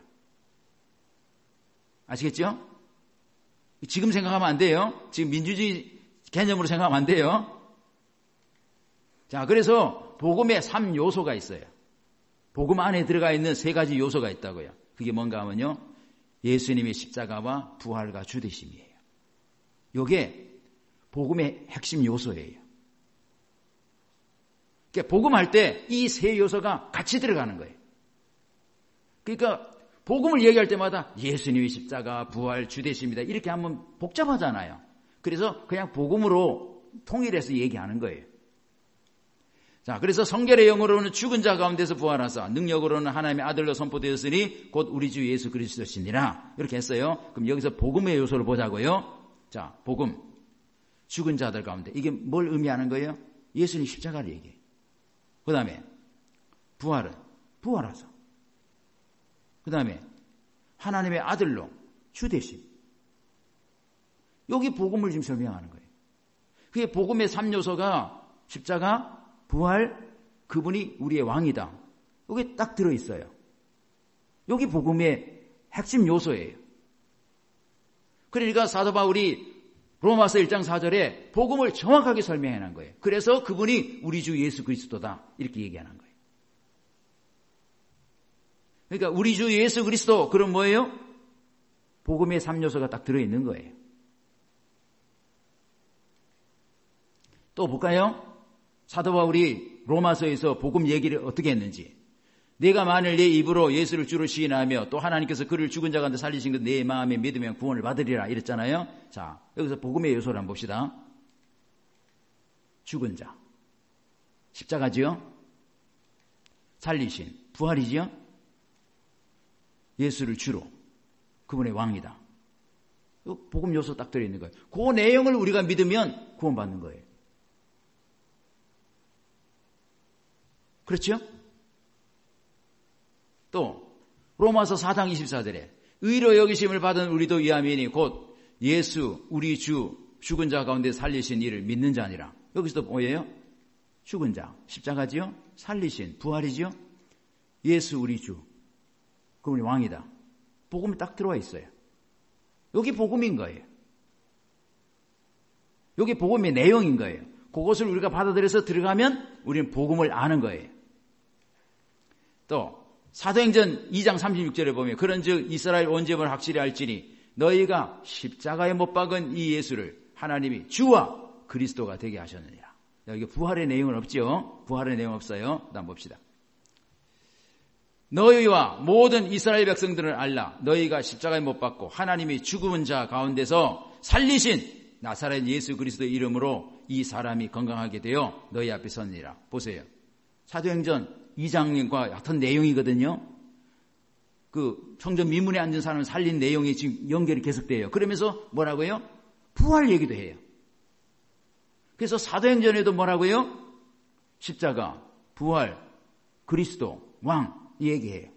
A: 아시겠죠? 지금 생각하면 안 돼요. 지금 민주주의 개념으로 생각하면 안 돼요. 자, 그래서 복음에 삼 요소가 있어요. 복음 안에 들어가 있는 세 가지 요소가 있다고요. 그게 뭔가 하면요, 예수님의 십자가와 부활과 주되심이에요. 이게 복음의 핵심 요소예요. 그러니까 복음할 때 이 세 요소가 같이 들어가는 거예요. 그러니까 복음을 얘기할 때마다 예수님의 십자가, 부활, 주되심이다 이렇게 하면 복잡하잖아요. 그래서 그냥 복음으로 통일해서 얘기하는 거예요. 자, 그래서 성결의 영으로는 죽은 자 가운데서 부활하사 능력으로는 하나님의 아들로 선포되었으니 곧 우리 주 예수 그리스도시니라. 이렇게 했어요. 그럼 여기서 복음의 요소를 보자고요. 자, 복음. 죽은 자들 가운데. 이게 뭘 의미하는 거예요? 예수님 십자가를 얘기해요. 그 다음에 부활은 부활하사. 그 다음에 하나님의 아들로 주되심. 여기 복음을 지금 설명하는 거예요. 그게 복음의 삼 요소가 십자가, 부활, 그분이 우리의 왕이다. 여기 딱 들어있어요. 여기 복음의 핵심 요소예요. 그러니까 사도 바울이 로마서 일 장 사 절에 복음을 정확하게 설명해 놓은 거예요. 그래서 그분이 우리 주 예수 그리스도다. 이렇게 얘기하는 거예요. 그러니까 우리 주 예수 그리스도, 그럼 뭐예요? 복음의 삼 요소가 딱 들어있는 거예요. 또 볼까요? 사도 바울이 로마서에서 복음 얘기를 어떻게 했는지. 내가 만일 내 입으로 예수를 주로 시인하며 또 하나님께서 그를 죽은 자 가운데 살리신 것 내 마음에 믿으면 구원을 받으리라 이랬잖아요. 자, 여기서 복음의 요소를 한번 봅시다. 죽은 자, 십자가지요. 살리신, 부활이지요. 예수를 주로. 그분의 왕이다. 복음 요소 딱 들어있는 거예요. 그 내용을 우리가 믿으면 구원받는 거예요. 그렇죠? 또 로마서 사 장 이십사 절에 의로 여기심을 받은 우리도 이 아멘이 곧 예수 우리 주 죽은 자 가운데 살리신 이를 믿는 자니라. 여기서도 뭐예요? 죽은 자, 십자가지요? 살리신, 부활이지요? 예수 우리 주, 그분이 왕이다. 복음이 딱 들어와 있어요. 여기 복음인 거예요. 여기 복음의 내용인 거예요. 그것을 우리가 받아들여서 들어가면 우리는 복음을 아는 거예요. 또 사도행전 이 장 삼십육 절에 보면 그런즉 이스라엘 온 집을 확실히 알지니 너희가 십자가에 못 박은 이 예수를 하나님이 주와 그리스도가 되게 하셨느니라. 여기 부활의 내용은 없죠. 부활의 내용 없어요. 다음 봅시다. 너희와 모든 이스라엘 백성들을 알라. 너희가 십자가에 못 박고 하나님이 죽은 자 가운데서 살리신 나사렛 예수 그리스도의 이름으로 이 사람이 건강하게 되어 너희 앞에 섰느니라. 보세요. 사도행전 이 장과 같은 내용이거든요. 그 성전 미문에 앉은 사람을 살린 내용이 지금 연결이 계속돼요. 그러면서 뭐라고요? 부활 얘기도 해요. 그래서 사도행전에도 뭐라고요? 십자가, 부활, 그리스도, 왕 얘기해요.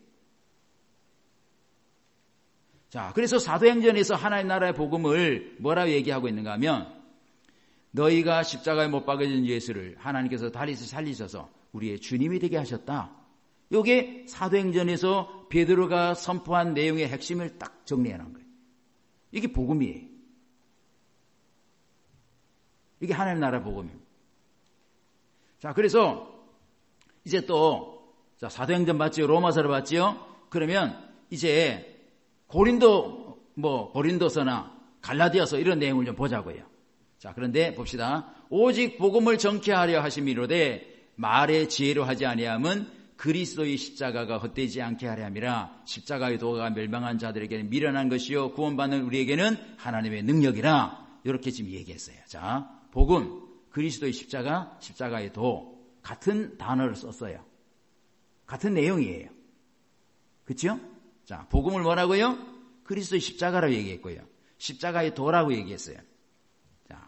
A: 자, 그래서 사도행전에서 하나님 나라의 복음을 뭐라고 얘기하고 있는가 하면 너희가 십자가에 못 박아진 예수를 하나님께서 다시 살리셔서 우리의 주님이 되게 하셨다. 이게 사도행전에서 베드로가 선포한 내용의 핵심을 딱 정리해 놓은 거예요. 이게 복음이에요. 이게 하나님 나라 복음입니다. 자, 그래서 이제 또 자, 사도행전 봤지요? 로마서를 봤지요? 그러면 이제 고린도 뭐 고린도서나 갈라디아서 이런 내용을 좀 보자고요. 자, 그런데 봅시다. 오직 복음을 정케하려 하심이로되 말의 지혜로 하지 아니함은 그리스도의 십자가가 헛되지 않게 하려 함이라. 십자가의 도가 멸망한 자들에게는 미련한 것이요 구원받는 우리에게는 하나님의 능력이라. 이렇게 지금 얘기했어요. 자, 복음, 그리스도의 십자가, 십자가의 도 같은 단어를 썼어요. 같은 내용이에요. 그렇죠? 자, 복음을 뭐라고요? 그리스도의 십자가라고 얘기했고요. 십자가의 도라고 얘기했어요. 자,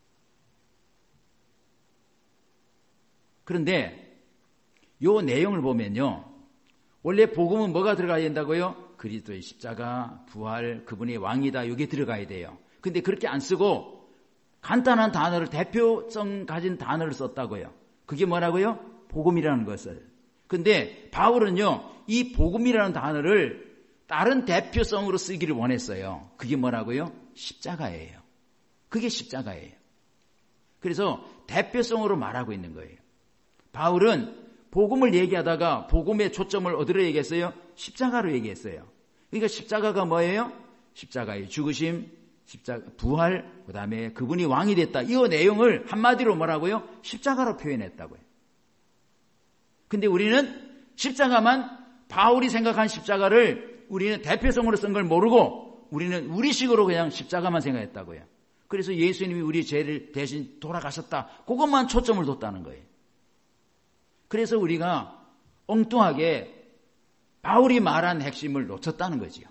A: 그런데 요 내용을 보면요. 원래 복음은 뭐가 들어가야 된다고요? 그리스도의 십자가, 부활, 그분의 왕이다. 이게 들어가야 돼요. 근데 그렇게 안 쓰고 간단한 단어를, 대표성 가진 단어를 썼다고요. 그게 뭐라고요? 복음이라는 것을. 근데 바울은요, 이 복음이라는 단어를 다른 대표성으로 쓰기를 원했어요. 그게 뭐라고요? 십자가예요. 그게 십자가예요. 그래서 대표성으로 말하고 있는 거예요. 바울은 복음을 얘기하다가 복음의 초점을 어디로 얘기했어요? 십자가로 얘기했어요. 그러니까 십자가가 뭐예요? 십자가의 죽으심, 십자가, 부활, 그 다음에 그분이 왕이 됐다. 이 내용을 한마디로 뭐라고요? 십자가로 표현했다고요. 근데 우리는 십자가만, 바울이 생각한 십자가를 우리는 대표성으로 쓴 걸 모르고 우리는 우리식으로 그냥 십자가만 생각했다고요. 그래서 예수님이 우리 죄를 대신 돌아가셨다. 그것만 초점을 뒀다는 거예요. 그래서 우리가 엉뚱하게 바울이 말한 핵심을 놓쳤다는 거지요.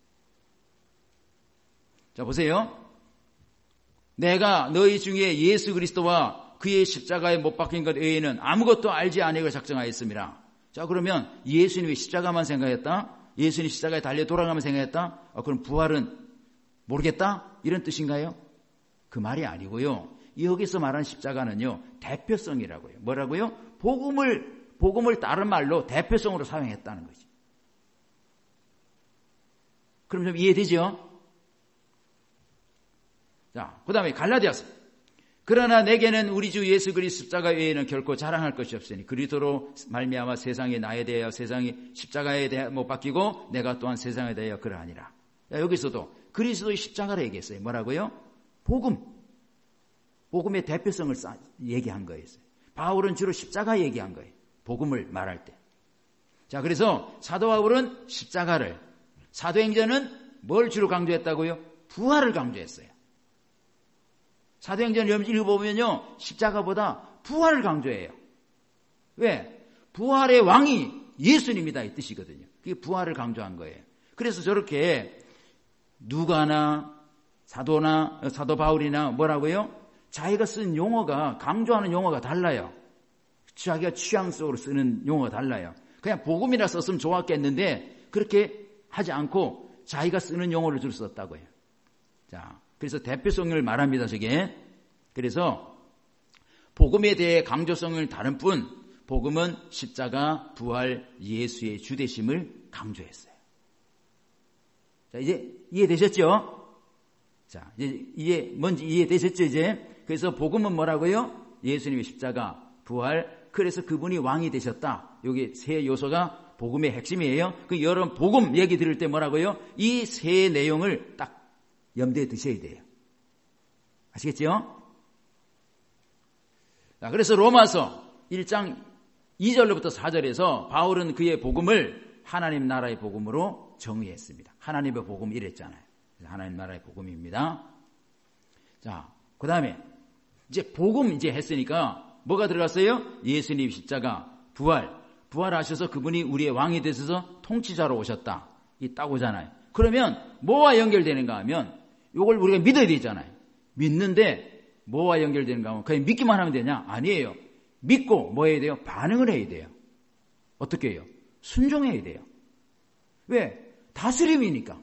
A: 자, 보세요. 내가 너희 중에 예수 그리스도와 그의 십자가에 못 박힌 것 외에는 아무것도 알지 아니고 작정하였습니다. 자, 그러면 예수님이 십자가만 생각했다? 예수님이 십자가에 달려 돌아가면 생각했다? 아, 그럼 부활은 모르겠다? 이런 뜻인가요? 그 말이 아니고요. 여기서 말하는 십자가는요, 대표성이라고요. 뭐라고요? 복음을, 복음을 다른 말로 대표성으로 사용했다는 거지. 그럼 좀 이해되죠? 자, 그 다음에 갈라디아서. 그러나 내게는 우리 주 예수 그리스도 십자가 외에는 결코 자랑할 것이 없으니 그리스도로 말미암아 세상에 나에 대하여 세상이 십자가에 대해 못 바뀌고 내가 또한 세상에 대하여 그러하니라. 여기서도 그리스도의 십자가를 얘기했어요. 뭐라고요? 복음. 복음의 대표성을 얘기한 거예요. 바울은 주로 십자가 얘기한 거예요. 복음을 말할 때. 자, 그래서 사도 바울은 십자가를, 사도행전은 뭘 주로 강조했다고요? 부활을 강조했어요. 사도행전 읽어보면요, 십자가보다 부활을 강조해요. 왜? 부활의 왕이 예수님이다 이 뜻이거든요. 그게 부활을 강조한 거예요. 그래서 저렇게 누가나 사도나 사도 바울이나 뭐라고요? 자기가 쓴 용어가 강조하는 용어가 달라요. 자기가 취향 속으로 쓰는 용어가 달라요. 그냥 복음이라 썼으면 좋았겠는데 그렇게 하지 않고 자기가 쓰는 용어를 줄 썼다고요. 자, 그래서 대표성을 말합니다. 저게. 그래서 복음에 대해 강조성을 다른 뿐 복음은 십자가, 부활, 예수의 주되심을 강조했어요. 자, 이제 이해되셨죠? 자, 이제 이해 뭔지 이해되셨죠, 이제? 그래서 복음은 뭐라고요? 예수님의 십자가, 부활, 그래서 그분이 왕이 되셨다. 여기 세 요소가 복음의 핵심이에요. 그 여러분 복음 얘기 들을 때 뭐라고요? 이 세 내용을 딱 염두에 두셔야 돼요. 아시겠죠? 자, 그래서 로마서 일 장 이 절로부터 사 절에서 바울은 그의 복음을 하나님 나라의 복음으로 정의했습니다. 하나님의 복음 이랬잖아요. 하나님 나라의 복음입니다. 자, 그 다음에 이제 복음 이제 했으니까 뭐가 들어갔어요? 예수님 십자가, 부활. 부활하셔서 그분이 우리의 왕이 되셔서 통치자로 오셨다. 이 딱 오잖아요. 그러면 뭐와 연결되는가 하면 이걸 우리가 믿어야 되잖아요. 믿는데 뭐와 연결되는가 하면 그냥 믿기만 하면 되냐? 아니에요. 믿고 뭐 해야 돼요? 반응을 해야 돼요. 어떻게 해요? 순종해야 돼요. 왜? 다스림이니까.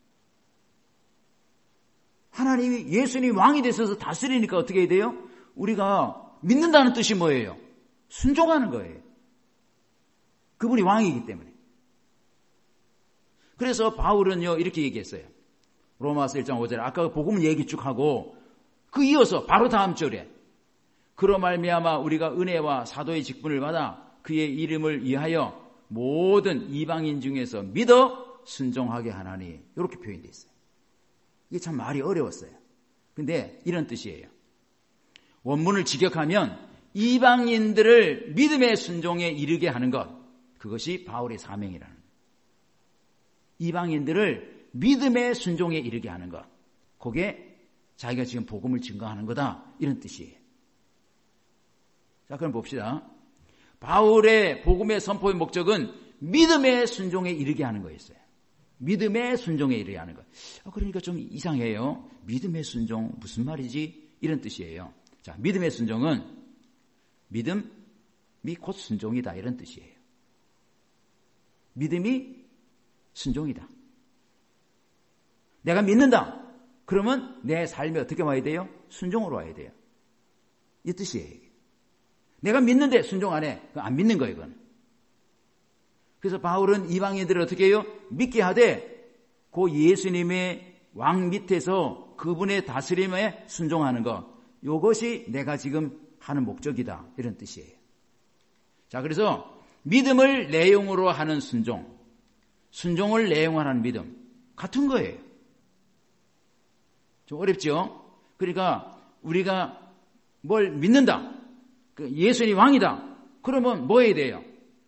A: 하나님이 예수님 왕이 되셔서 다스리니까 어떻게 해야 돼요? 우리가 믿는다는 뜻이 뭐예요? 순종하는 거예요. 그분이 왕이기 때문에. 그래서 바울은요 이렇게 얘기했어요. 로마서 일 장 오 절에 아까 복음 얘기 쭉 하고 그 이어서 바로 다음 절에 그로 말미암아 우리가 은혜와 사도의 직분을 받아 그의 이름을 위하여 모든 이방인 중에서 믿어 순종하게 하나니 이렇게 표현되어 있어요. 이게 참 말이 어려웠어요. 근데 이런 뜻이에요. 원문을 직역하면 이방인들을 믿음의 순종에 이르게 하는 것, 그것이 바울의 사명이라는 거예요. 이방인들을 믿음의 순종에 이르게 하는 것, 그게 자기가 지금 복음을 증거하는 거다, 이런 뜻이에요. 자, 그럼 봅시다. 바울의 복음의 선포의 목적은 믿음의 순종에 이르게 하는 거였어요. 믿음의 순종에 이르게 하는 것. 그러니까 좀 이상해요. 믿음의 순종 무슨 말이지? 이런 뜻이에요. 자, 믿음의 순종은 믿음이 곧 순종이다, 이런 뜻이에요. 믿음이 순종이다. 내가 믿는다. 그러면 내 삶이 어떻게 와야 돼요? 순종으로 와야 돼요. 이 뜻이에요. 내가 믿는데 순종 안 해. 안 믿는 거예요, 이건. 그래서 바울은 이방인들을 어떻게 해요? 믿게 하되 그 예수님의 왕 밑에서 그분의 다스림에 순종하는 것. 이것이 내가 지금 하는 목적이다, 이런 뜻이에요. 자, 그래서 믿음을 내용으로 하는 순종, 순종을 내용으로 하는 믿음, 같은 거예요. 좀 어렵죠? 그러니까 우리가 뭘 믿는다, 예수님이 왕이다, 그러면 뭐 해야 돼요?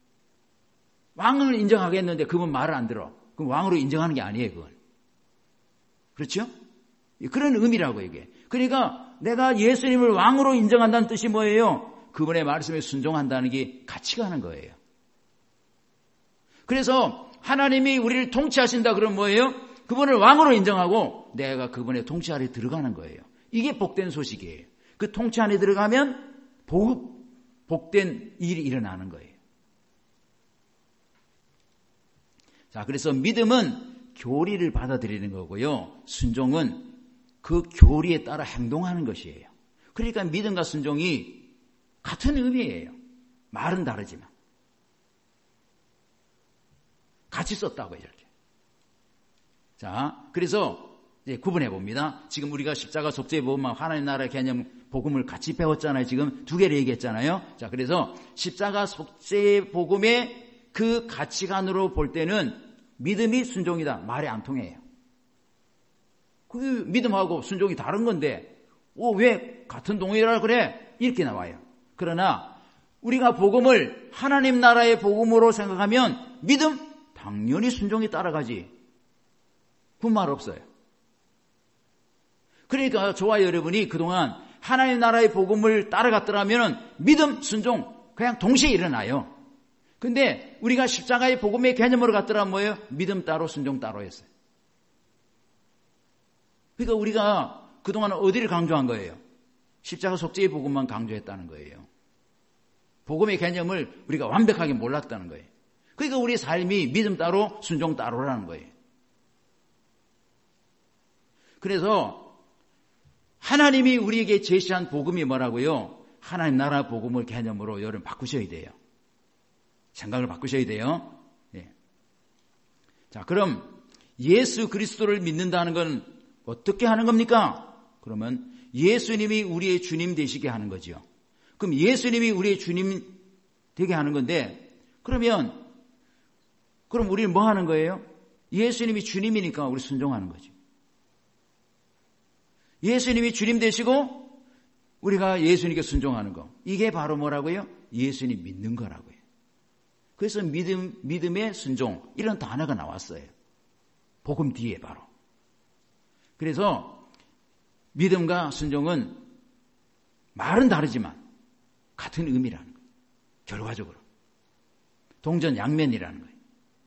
A: 왕을 인정하겠는데 그분 말을 안 들어. 그럼 왕으로 인정하는 게 아니에요, 그건. 그렇죠? 그런 의미라고, 이게. 그러니까 내가 예수님을 왕으로 인정한다는 뜻이 뭐예요? 그분의 말씀에 순종한다는 게 같이 가는 거예요. 그래서 하나님이 우리를 통치하신다 그러면 뭐예요? 그분을 왕으로 인정하고 내가 그분의 통치 아래 들어가는 거예요. 이게 복된 소식이에요. 그 통치 안에 들어가면 복, 복된 일이 일어나는 거예요. 자, 그래서 믿음은 교리를 받아들이는 거고요. 순종은 그 교리에 따라 행동하는 것이에요. 그러니까 믿음과 순종이 같은 의미예요. 말은 다르지만. 같이 썼다고요, 이렇게. 자, 그래서 이제 구분해 봅니다. 지금 우리가 십자가 속죄 보면 하나님 나라의 개념 복음을 같이 배웠잖아요. 지금 두 개를 얘기했잖아요. 자, 그래서 십자가 속죄 복음의 그 가치관으로 볼 때는 믿음이 순종이다, 말이 안 통해요. 그 믿음하고 순종이 다른 건데 어, 왜 같은 동의라 그래? 이렇게 나와요. 그러나 우리가 복음을 하나님 나라의 복음으로 생각하면 믿음? 당연히 순종이 따라가지. 그 말 없어요. 그러니까 저와 여러분이 그동안 하나님 나라의 복음을 따라갔더라면 믿음, 순종 그냥 동시에 일어나요. 근데 우리가 십자가의 복음의 개념으로 갔더라 뭐예요? 믿음 따로 순종 따로였어요. 그러니까 우리가 그동안 어디를 강조한 거예요? 십자가 속죄의 복음만 강조했다는 거예요. 복음의 개념을 우리가 완벽하게 몰랐다는 거예요. 그러니까 우리 삶이 믿음 따로 순종 따로라는 거예요. 그래서 하나님이 우리에게 제시한 복음이 뭐라고요? 하나님 나라 복음을 개념으로 여러분 바꾸셔야 돼요. 생각을 바꾸셔야 돼요. 예. 자, 그럼 예수 그리스도를 믿는다는 건 어떻게 하는 겁니까? 그러면 예수님이 우리의 주님 되시게 하는 거죠. 그럼 예수님이 우리의 주님 되게 하는 건데, 그러면 그럼 우리는 뭐 하는 거예요? 예수님이 주님이니까 우리 순종하는 거죠. 예수님이 주님 되시고 우리가 예수님께 순종하는 거. 이게 바로 뭐라고요? 예수님 믿는 거라고요. 그래서 믿음, 믿음의 순종 이런 단어가 나왔어요. 복음 뒤에 바로. 그래서 믿음과 순종은 말은 다르지만 같은 의미라는 거예요. 결과적으로. 동전 양면이라는 거예요.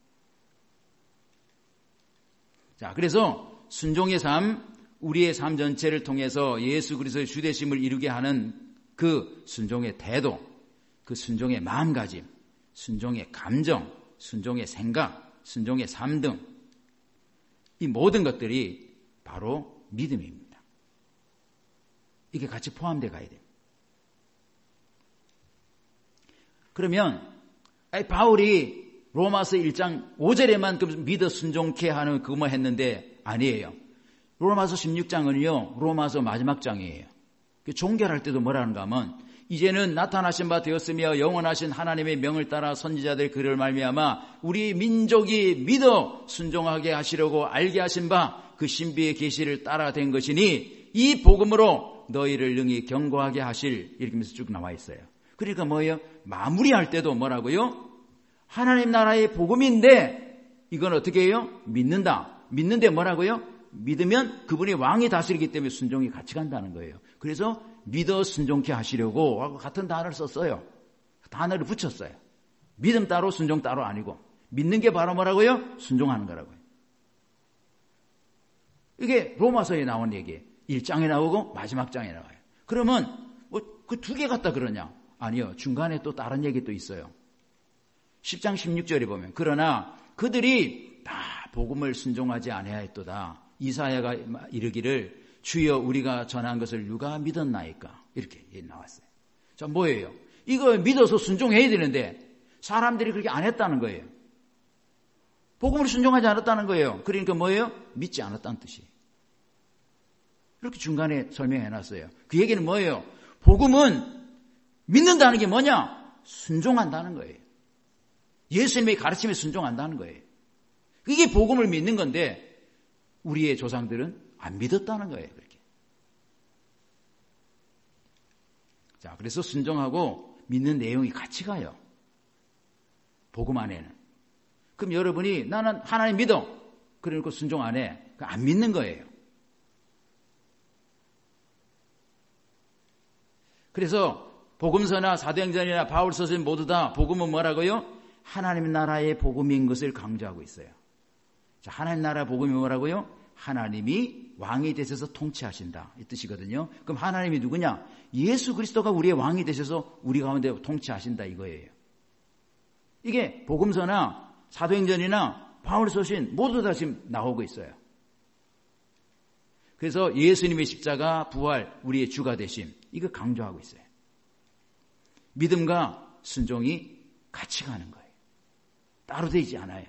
A: 자, 그래서 순종의 삶, 우리의 삶 전체를 통해서 예수 그리스도의 주되심을 이루게 하는 그 순종의 태도, 그 순종의 마음가짐, 순종의 감정, 순종의 생각, 순종의 삶 등 이 모든 것들이 바로 믿음입니다. 이게 같이 포함되어 가야 돼요. 그러면 아니, 바울이 로마서 일 장 오 절에만 믿어 순종케 하는 그것만 했는데 아니에요. 로마서 십육 장은요, 로마서 마지막 장이에요. 종결할 때도 뭐라는가 하면, 이제는 나타나신 바 되었으며 영원하신 하나님의 명을 따라 선지자들 글을 말미암아 우리 민족이 믿어 순종하게 하시려고 알게 하신 바 그 신비의 계시를 따라 된 것이니 이 복음으로 너희를 능히 경고하게 하실, 이렇게 하면서 쭉 나와 있어요. 그러니까 뭐예요? 마무리할 때도 뭐라고요? 하나님 나라의 복음인데 이건 어떻게 해요? 믿는다. 믿는데 뭐라고요? 믿으면 그분이 왕이 다스리기 때문에 순종이 같이 간다는 거예요. 그래서 믿어 순종케 하시려고 하고 같은 단어를 썼어요. 단어를 붙였어요. 믿음 따로 순종 따로 아니고 믿는 게 바로 뭐라고요? 순종하는 거라고요. 이게 로마서에 나온 얘기예요. 일 장에 나오고 마지막 장에 나와요. 그러면 뭐 그 두 개 같다 그러냐? 아니요. 중간에 또 다른 얘기 또 있어요. 십 장 십육 절에 보면 그러나 그들이 다 복음을 순종하지 아니하였도다. 이사야가 이르기를 주여 우리가 전한 것을 누가 믿었나이까? 이렇게 나왔어요. 자, 뭐예요? 이거 믿어서 순종해야 되는데 사람들이 그렇게 안 했다는 거예요. 복음을 순종하지 않았다는 거예요. 그러니까 뭐예요? 믿지 않았다는 뜻이에요. 이렇게 중간에 설명해놨어요. 그 얘기는 뭐예요? 복음은 믿는다는 게 뭐냐? 순종한다는 거예요. 예수님의 가르침에 순종한다는 거예요. 이게 복음을 믿는 건데 우리의 조상들은 안 믿었다는 거예요. 그렇게. 자, 그래서 순종하고 믿는 내용이 같이 가요. 복음 안에는. 그럼 여러분이 나는 하나님 믿어. 그러니까 순종 안 해. 안 믿는 거예요. 그래서 복음서나 사도행전이나 바울서서 모두 다 복음은 뭐라고요? 하나님 나라의 복음인 것을 강조하고 있어요. 자, 하나님 나라 복음이 뭐라고요? 하나님이 왕이 되셔서 통치하신다 이 뜻이거든요. 그럼 하나님이 누구냐? 예수 그리스도가 우리의 왕이 되셔서 우리 가운데 통치하신다 이거예요. 이게 복음서나 사도행전이나 바울서신 모두 다 지금 나오고 있어요. 그래서 예수님의 십자가, 부활, 우리의 주가 되심 이거 강조하고 있어요. 믿음과 순종이 같이 가는 거예요. 따로 되지 않아요.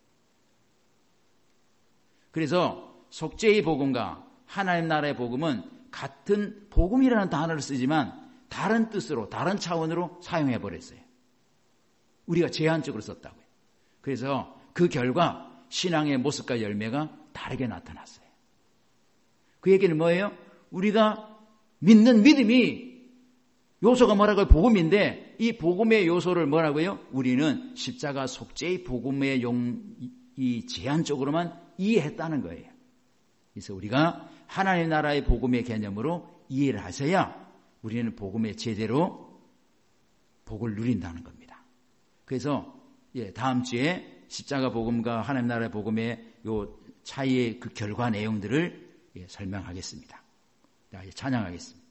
A: 그래서 속죄의 복음과 하나님 나라의 복음은 같은 복음이라는 단어를 쓰지만 다른 뜻으로 다른 차원으로 사용해 버렸어요. 우리가 제한적으로 썼다고요. 그래서 그 결과 신앙의 모습과 열매가 다르게 나타났어요. 그 얘기는 뭐예요? 우리가 믿는 믿음이 요소가 뭐라고요? 복음인데 이 복음의 요소를 뭐라고요? 우리는 십자가 속죄의 복음의 용, 이 제한적으로만 이해했다는 거예요. 그래서 우리가 하나님 나라의 복음의 개념으로 이해를 하셔야 우리는 복음의 제대로 복을 누린다는 겁니다. 그래서 예, 다음 주에 십자가 복음과 하나님 나라의 복음의 요 차이의 그 결과 내용들을 예, 설명하겠습니다. 자, 이제 찬양하겠습니다.